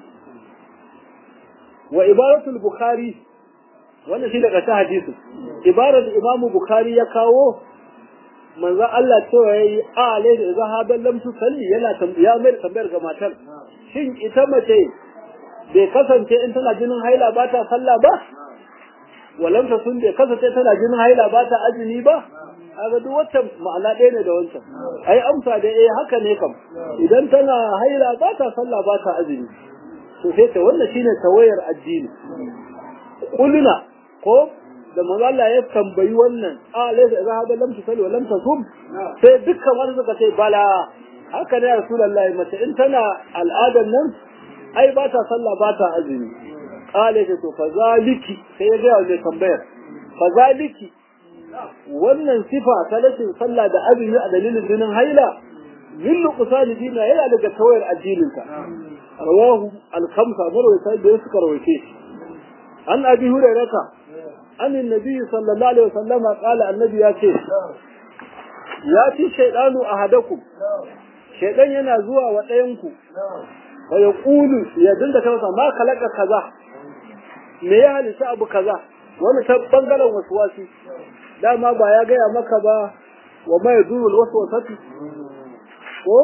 wa ibaratul bukhari wannan shi daga ta hadisi ibarar imam bukhari ya kawo manzon Allah cewa yayi a alai da zahaban lam tusalli yana tambaya mai tambayar ga matar shin ita mace bai kasance in tana jinin haila ba ta sallah ba walam ta sun bai kasance tana jinin haila ba ta azumi ba kaga duk wacce ma'ana ɗaya ne da wancan ai amsa da haka ne kam idan tana haila ba ta sallah ba ta azumi to sai ta wannan shine tawayar addini kulluna ko da manzo Allah ya tambayi wannan alaysa zahaba lam tusalli wa lam tasum sai dukkan wanda suka ce bala haka ne rasulullahi mace in tana al'adan nan ai ba ta sallah ba ta azumi kale ce to fazaliki sai ya ga mai tambayar fazaliki wannan sifa ta rashin sallah da azumi a dalilin jinin haila min nuqsan dina yana daga tawayar addinin ka rawahu al-khamsa marwaya da suka rawaye an abi hurairah an annabi sallallahu alaihi wasallam qala annabi ya ce ya ci shaydanu ahadakum shaydan yana zuwa wa ɗayan ku fa yaqulu ya dinda kansa ma kalaka kaza me ya halitta abu kaza wani ta bangaren waswasi dama ba ya gaya maka ba wa ma yadurul waswasatu ko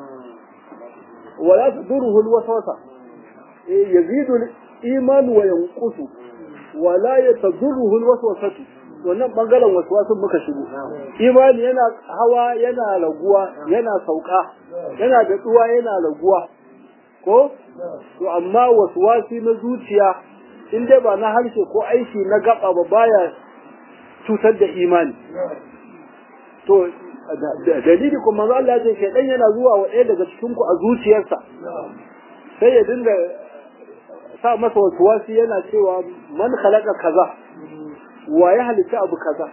wala taduruhu alwaswasa yazidu al-iman wa yanqusu wala yatadurruhu alwaswasatu wannan bangaren waswasin muka shigo imani yana hawa yana raguwa yana sauka yana datsuwa yana raguwa ko to amma waswasi na zuciya in dai ba na harshe ko aiki na gaba ba baya cutar da imani to dalili kuma Allah ya ce shedan yana zuwa wa ɗaya daga cikin ku a zuciyarsa sai ya dinga sa masa waswasi yana cewa man khalaqa kaza wa ya halitta abu kaza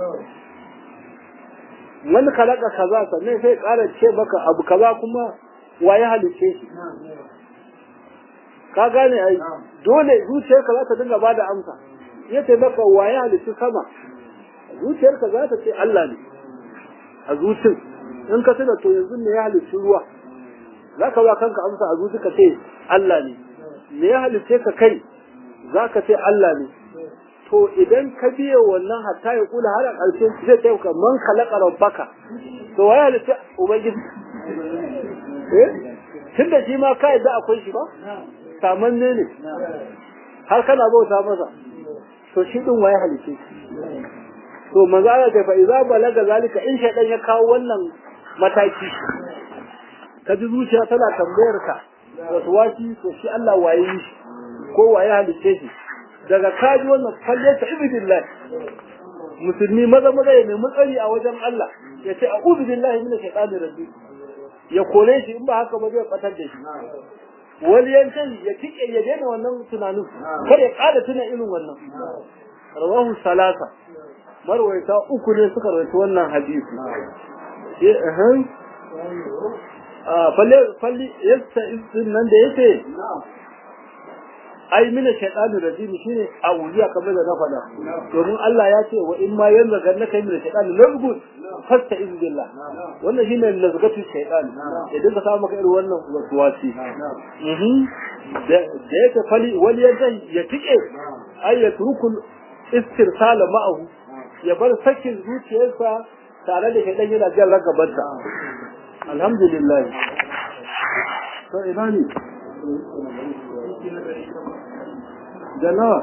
man khalaqa kaza sannan sai ƙara ce maka abu kaza kuma wa ya halitta shi ka gane ai dole zuciyarka za ta dinga bada amsa yace maka wa ya halitta sama zuciyarka za ta ce Allah ne a zuciyar in ka tuna to yanzu ne ya halitta ruwa za ka ba kanka amsa a zuci ka ce Allah ne me ya halitta ka kai za ka ce Allah ne to idan ka biye wannan hatta ya kula har a ƙarshen zai ce ka man khalaqa rabbaka to wa ya halitta ubangiji tunda shi ma ka yadda akwai shi ba samanne ne har kana bauta masa to shi din wa ya halitta to manzo Allah ya fa idza balaga zalika in shaydan ya kawo wannan mataki ka ji zuciya tana tambayar ka wato waki to shi Allah waye shi ko waye halice shi daga kaji wannan kalle ta ibidillah musulmi maza ya nemi tsari a wajen Allah ya ce a'udhu billahi minash shaitanir rajim ya kore shi in ba haka ba zai fatar da shi wani yankan ya tike ya daina wannan tunanin kar ya kada tuna irin wannan rawahu salasa marwayata uku ne suka rawaito wannan hadisi falli yasta izin nan da yake ai mina shaytanu rajim shine awliya kamar da na faɗa domin Allah ya ce wa in ma yanzu ganna mina shaytanu nazgut fasta iz billah wannan shine nazgatu shaytan idan ka samu maka irin wannan waswasi da yake falli wali yanzu ya tike ay yatrukul istirsal ma'ahu ya bar sakin zuciyarsa tare da shaytan yana jan ragabarta alhamdulillah to ina ne da nawa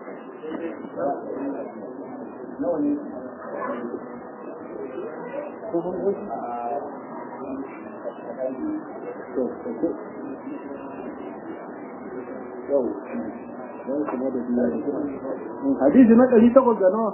ne hadisi na 800 da nawa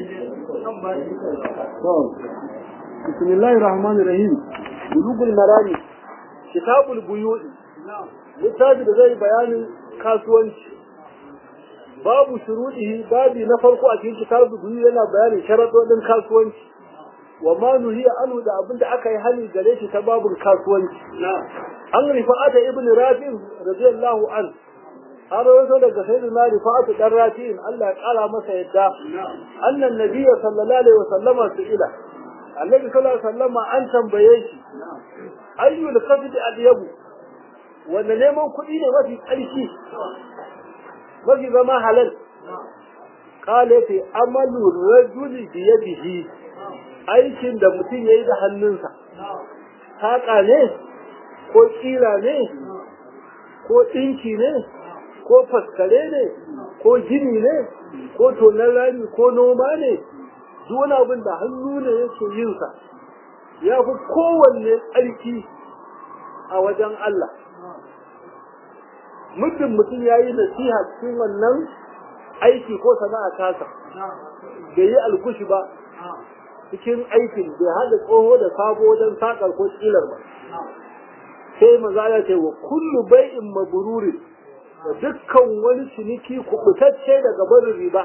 bismillahir rahmanir rahim bulugul marami kitabul buyu'i littafi da zai bayanin kasuwanci babu shuruɗi babi na farko a cikin kitabul buyu'i yana bayanin sharadodin kasuwanci wa ma nuhiya anhu da abinda aka yi hani gare shi ta babul kasuwanci an rifa'ata ibnu rafi' radiyallahu an har wato daga sayyidina rifa'atu dan rafi'in Allah ya kara masa yadda annan nabiyyu sallallahu alaihi wasallama su'ila annabi sallallahu alaihi wasallama an tambaye shi ayyul qasd al-yabu wanda neman kuɗi ne mafi ƙarfi mafi zama halal kale fi amalu rajuli bi yadihi aikin da mutum ya yi da hannunsa saƙa ne ko ƙira ne ko ɗinki ne ko faskare ne ko gini ne ko tonon rami ko noma ne duk wani abin da hannu ne yake yinsa ya fi kowanne tsarki a wajen Allah. Muddin mutum ya yi nasiha cikin wannan aiki ko sana'a tasa bai yi alkushi ba cikin aikin bai haɗa tsoho da sabo wajen saƙar ko ƙilar ba sai maza ya ce wa kullu bai'in mabruri da dukkan wani ciniki kubutacce daga barin riba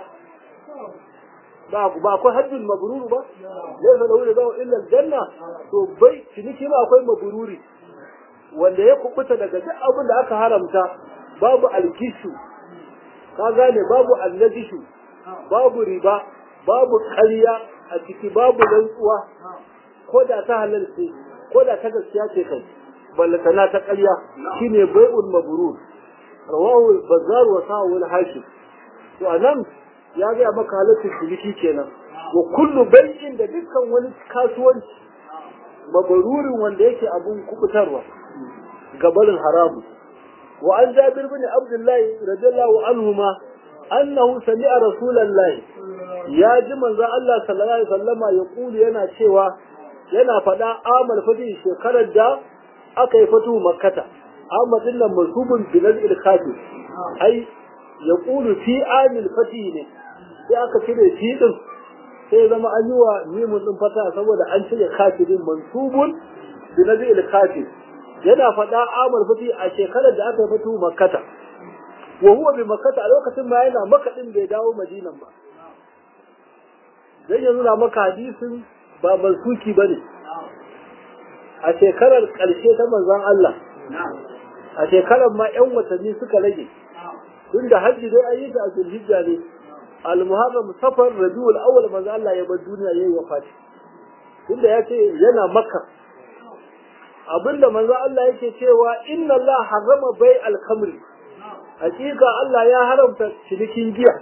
ba akwai hajjin mabruru ba laysa lahu jazaa'un illa aljanna to bai ciniki ba akwai mabruri wanda ya kubuta daga duk abin da aka haramta babu alkishu ka gane babu annajishu babu riba babu ƙarya a ciki babu rantsuwa ko da ta halalce ko da ta gaskiya ce kai ballatana ta ƙarya shine bai'ul mabrur rawahu al-bazzar wa sahu al-hakim to anan ya ga maka halaccin ciniki kenan wa kullu bai'in da dukkan wani kasuwanci mabrurin wanda yake abun kubutarwa gabarin haramu wa an jabir bin abdullahi radiyallahu anhuma annahu sami'a rasulullahi ya ji manzo Allah sallallahu alaihi wasallama ya kuli yana cewa yana faɗa amal fadi shekarar da aka yi fatu makkata amadin nan masubun bilal ilkhafi ai ya kulu fi amil fati ne sai aka cire shi din sai zama an yi wa mimun din fata saboda an cire kafirin mansubun bilal ilkhafi yana faɗa amal fati a shekarar da aka yi fatu makkata wa huwa bi makkata a lokacin ma yana makka din bai dawo madinan ba dan ya nuna maka hadisin ba mansuki bane a shekarar ƙarshe ta manzon Allah a shekarar ma 'yan watanni suka rage tunda hajji dai an yi ta a zulhijja ne al-muharram safar rabiul awwal manzon Allah ya bar duniya yayi wafati tunda ya ce yana makka abinda manzon Allah yake cewa inna Allah harrama bai al-khamri hakika Allah ya haramta cinikin giya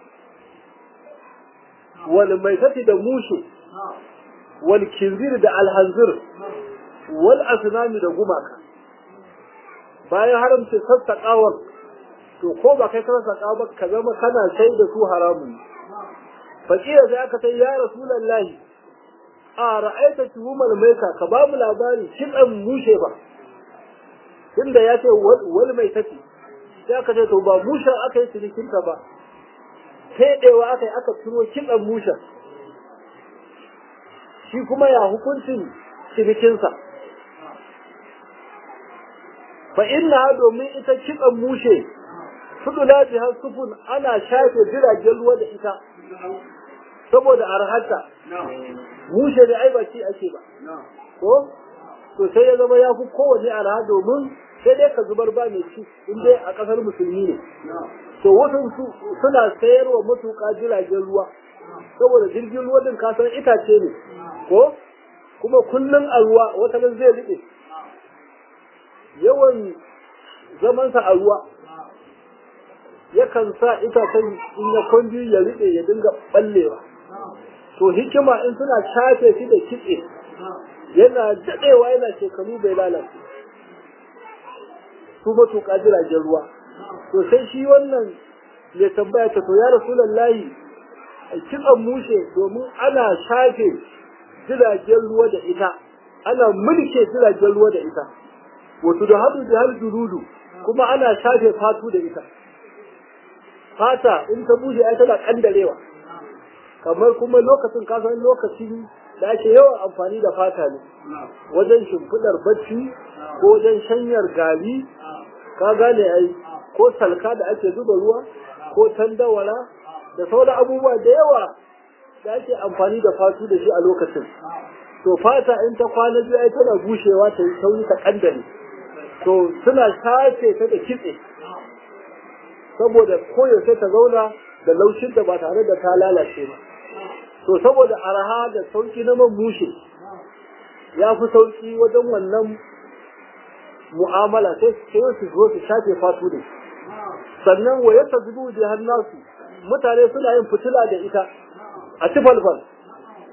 wal maitati da mushe wal kinzir da alhanzir wal asnami da gumaka bayan haramta sassaƙawar to ko ba kai kana sassaƙa ba ka zama kana sai da su haramun fakira sai aka sai ya rasulullahi a ra'aita tuhumar maika ka ba mu labari kitsan mushe ba tunda ya ce wal maitati sai aka ce to ba mushe aka yi cinikin ka ba fedewa aka yi aka turo kitsan mushe shi kuma ya hukuncin cinikinsa fa inna domin ita kitsan mushe fudula jihar sufun ana shafe jiragen ruwa da ita saboda arhata mushe da ai ba ci ake ba ko to sai ya zama ya fi kowane arha domin sai dai ka zubar ba mai ci in dai a kasar musulmi ne to wasu suna sayarwa matuƙa jiragen ruwa saboda jirgin ruwa din kasan itace ne ko kuma kullun a ruwa wata nan zai rike yawan zamansa a ruwa yakan sa itacen in ya kwanji ya rike ya dinga ballewa to hikima in suna shafe shi da kitse yana daɗewa yana shekaru bai lalace su matuƙa jiragen ruwa to sai shi wannan ya tambaya ta to ya rasulullahi kitsan mushe domin ana shafe jiragen ruwa da ita ana mulke jiragen ruwa da ita wato da hadu da hal jurudu kuma ana shafe fatu da ita fata in ta bushe ai tana kandarewa kamar kuma lokacin kasan lokacin da ake yawan amfani da fata ne wajen shimfidar bacci ko wajen shanyar gari ka gane ai ko salka da ake zuba ruwa ko tandawara da sauran abubuwa da yawa da ake amfani da fatu da shi a lokacin to fata in ta kwana biyu ai tana bushewa ta yi sauri ta kandare to suna shafe ta da kitse saboda koyaushe ta zauna da laushin da ba tare da ta lalace ba to saboda araha da sauki na man mushe ya fi sauki wajen wannan mu'amala sai su zo su shafe fatu da sannan wa yata zubu da hannasu mutane suna yin fitila da ita a ci falfal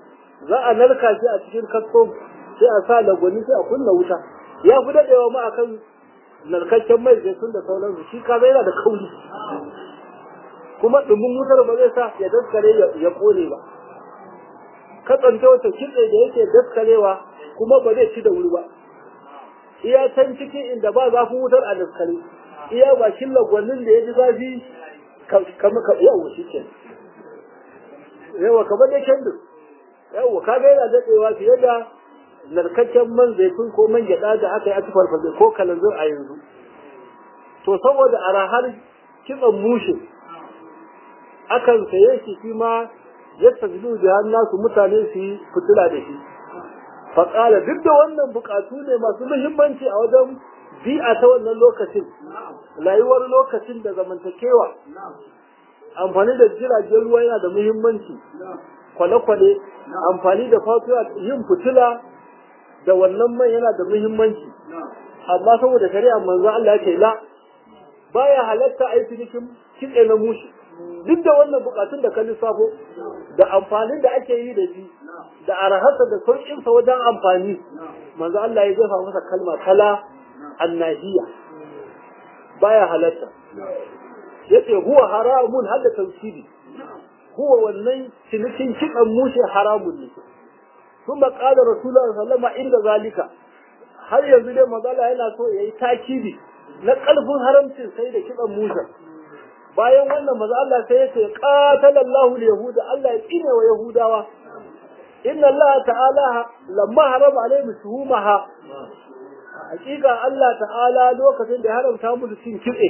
za a narka shi a cikin kasko sai a sa lagwani sai a kunna wuta ya fi daɗewa ma akan narkakken mai zaitun da sauransu shi kaza yana da kauri kuma ɗumin wutar ba zai sa ya daskare ya kone ba kasance wata kitse da yake daskarewa kuma ba zai ci da wuri ba iya can ciki inda ba zafin wutar a daskare iya bakin lagwannin da ya ji zafi kama ka yawo shi ke yawa kamar da kendir yawa kaga yana daɗewa fiye da narkakken man zaitun ko man gyaɗa da aka yi a tufarfasa ko kalanzir a yanzu to saboda arahar kitson mushe akan saye shi ma yadda su da nasu mutane su yi fitila da shi faƙala duk da wannan buƙatu ne masu muhimmanci a wajen bi'a ta wannan lokacin rayuwar lokacin da zamantakewa amfani da jiragen ruwa yana da muhimmanci kwale-kwale amfani da fatuwa yin fitila da wannan mai yana da muhimmanci amma saboda shari'a manzo Allah ya ce la baya halatta a yi cinikin kitse na mushi duk da wannan bukatun da ka lissafo da amfanin da ake yi da shi da arhasa da sauƙinsa wajen amfani manzo Allah ya jefa masa kalma kala annahiya baya halatta yace huwa haramun hadda tawsidi huwa wannan cinikin kitsen mushi haramun ne kuma qala rasulullahi sallallahu alaihi wasallam inda zalika har yanzu dai manzo Allah yana so yayi takidi na kalbin haramcin sai da kitsen mushi bayan wannan maza Allah sai ya ce qatalallahu al-yahuda Allah ya tsine wa yahudawa inna Allah ta'ala lamma harama alaihim shuhumaha hakika Allah ta'ala lokacin da ya haramta musu cin kitse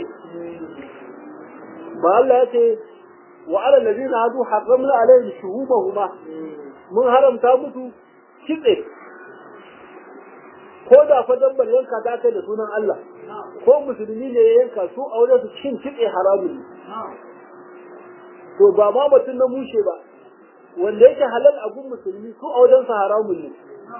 ba Allah ya ce wa ala alladhina hadu harramna alaihim shuhumahuma mun haramta musu kitse ko da fa dabbar yanka ta kai da sunan Allah ko musulmi ne ya yanka su aure su cin kitse haramun ne to ba ma mutum na mushe ba wanda yake halal a gun musulmi su auren sa haramun ne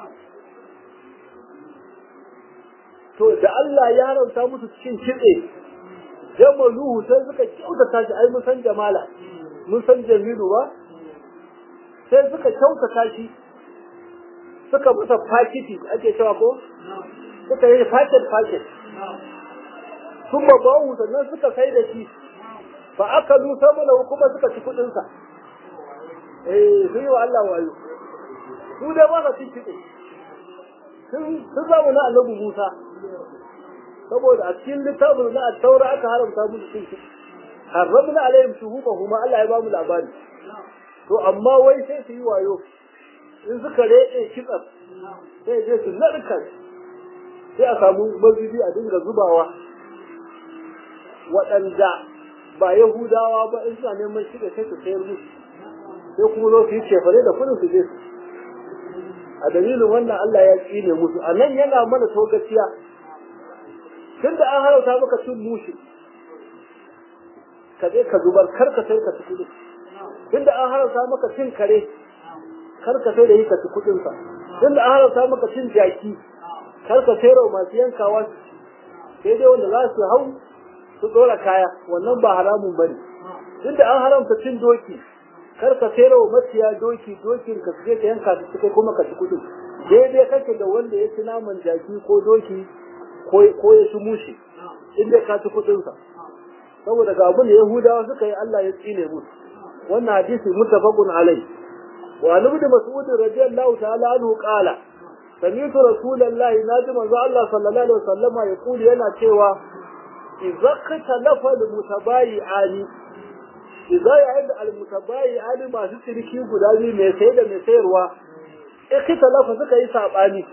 to da Allah ya haramta musu cin kitse jamaluhu sai suka kyautata shi ai mun san jamala mun san jamilu ba sai suka kyautata shi suka masa fakiti ake cewa ko suka yi faket sun babawu sannan suka sai da shi fa aka lusa mana kuma suka ci kudinsa sun yi wa Allah wayo su dai ba sa cin kiɗe sun zamu na annabi Musa saboda a cikin littafin na taura aka haramta musu cin kiɗe haramna alaihim shuhubahuma Allah ya ba mu labari to amma wai sai su yi wayo in suka rede kitsar sai je su narka sai a samu mazubi a dinga zubawa waɗanda ba Yahudawa ba in suna neman shi da sai su sayar musu sai kuma zo su yi cefare da kudin su je su a dalilin wannan Allah ya tsine musu a nan yana mana togaciya tunda an harauta maka cin mushi ka je ka zubar kar ka sai ka ci kudin tunda an harauta maka cin kare kar ka sai da yi ka ci kudin sa tunda an harauta maka cin jaki kar ka sai rawa masu yankawa sai dai wanda za su hau su dora kaya wannan ba haramun bane tunda an haramta cin doki kar ka sai rawa maciya dokin ka je ka yanka su kai kuma ka ci kudin daidai kake da wanda ya ci naman jaki ko doki ko ya ci mushi inda ka ci kudin sa saboda ga abin da Yahudawa suka yi Allah ya tsine musu wannan hadisi muttafaqun alai wa ibn mas'ud radiyallahu ta'ala anhu qala sami'tu rasulullahi naji manzo Allah sallallahu alaihi wasallama yaqulu yana cewa idza qatalafa al-mutabayi'ani idza ya'id al-mutabayi'ani masu ciniki guda biyu mai sai da mai sayarwa ikhtalafa suka yi sabani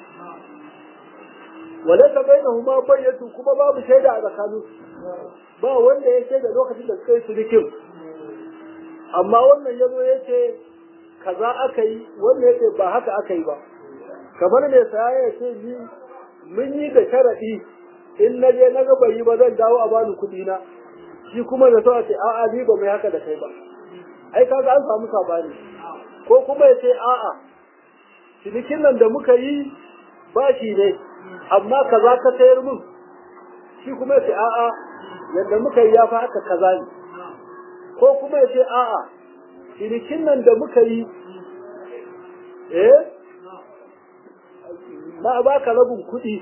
wala bainahuma bayyatu kuma babu shaida a tsakaninsu ba wanda ya shaida lokacin da suka yi cinikin amma wannan yazo yace kaza aka yi wanda yace ba haka aka yi ba kamar ne sai ya ce ni mun yi da sharadi in naje na ga bai yi ba zan dawo a bani kudi na shi kuma da so ce a'a ni ba mai haka da kai ba ai kaga an samu sabani ko kuma yace a'a cinikin nan da muka yi ba shi ne amma kaza ka sayar mun shi kuma yace a'a yadda muka yi ya fa haka kaza ne ko kuma yace a'a cinikin nan da muka yi na baka rabin kuɗi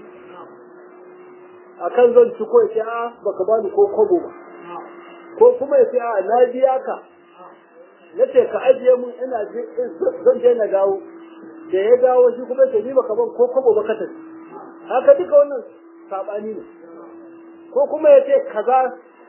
akan zan ci ko ya ce a baka bani ko kobo ba ko kuma ya ce a na biya ka nace ka ajiye mun ina zan je na dawo da ya dawo shi kuma sai ni baka ban ko kobo ba ka tafi haka duka wannan sabani ne ko kuma ya ce kaza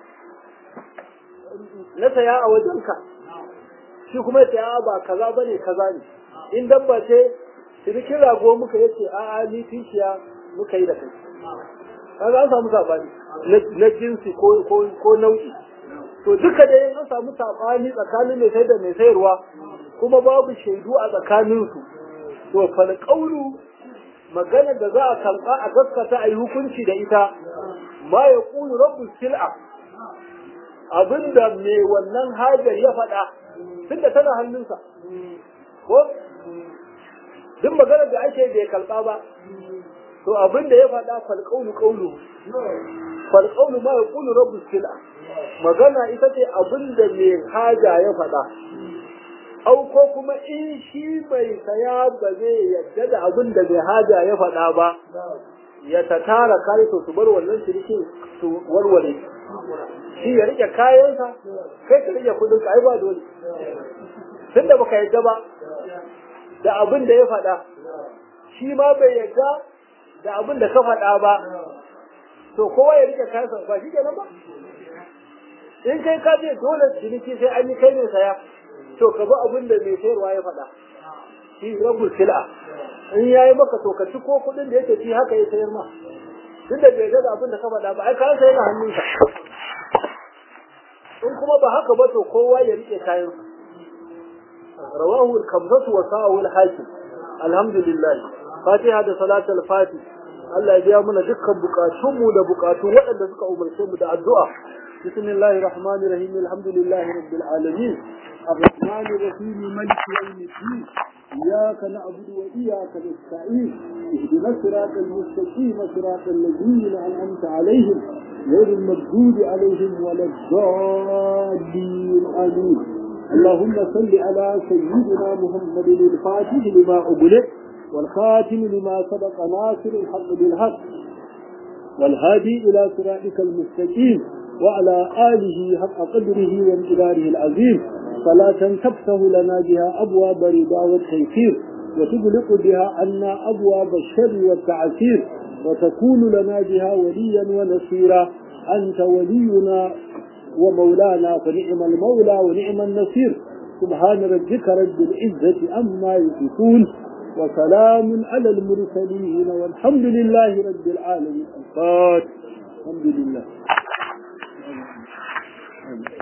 na saya a wajenka shi kuma ya ce a ba kaza bane kaza ne in dabba ce cinikin rago muka yace a ni tishiya muka yi da kai kaga an samu sabani na jinsi ko nau'i to duka dai an samu sabani tsakanin mai sai da mai sayarwa kuma babu shaidu a tsakanin su to fal qawlu magana da za a karba a gaskata ayi hukunci da ita ma ya qulu rabbus sil'a abinda mai wannan hajar ya faɗa tunda tana hannunsa ko duk magana da ake bai kalba ba to abinda ya faɗa fal qawlu ma ya qulu rabbus sil'a magana ita ce abinda mai haja ya faɗa au ko kuma in shi mai saya ba zai yadda da abinda mai haja ya faɗa ba ya ta tara kai to su bar wannan shirkin su warware shi ya rike kayansa kai ka rike kudin ka ai ba dole tunda baka yadda ba da abin da ya faɗa shi ma bai yadda da abin da ka faɗa ba to kowa ya rike kayansa ba shi kenan ba in kai ka je dole ciniki sai an yi kai ne saya to ka bi abin da mai sayarwa ya faɗa shi rabbul sil'a in yayi maka to ka ci ko kuɗin da yake ci haka ya sayar ma tunda bai ga abin da ka faɗa ba ai kayan sai na hannunsa in kuma ba haka ba to kowa ya rike kayansa rawahu al-khamsatu wa sa'ahu al-hakim alhamdulillah fatiha da salatul fatih Allah ya biya mana dukkan bukatunmu da bukatun waɗanda suka umarce mu da addu'a bismillahir rahmanir rahim alhamdulillahi rabbil alamin arrahmanir rahim maliki yawmiddin iyyaka na'budu wa iyyaka nasta'in ihdinas siratal mustaqim siratal ladzina an'amta 'alayhim ghayril maghdubi 'alayhim waladdallin amin اللهم صل على سيدنا محمد الفاتح لما أغلق والخاتم لما سبق ناصر الحق بالحق والهادي إلى صراطك المستقيم وعلى آله حق قدره وامتداره العظيم صلاة تفتح لنا بها أبواب رضا والتيسير وتغلق بها عنا أبواب الشر والتعسير وتكون لنا بها وليا ونصيرا أنت ولينا ومولانا فنعم المولى ونعم النصير سبحان ربك رب العزة عما يصفون وسلام على المرسلين والحمد لله رب العالمين الفاتح الحمد لله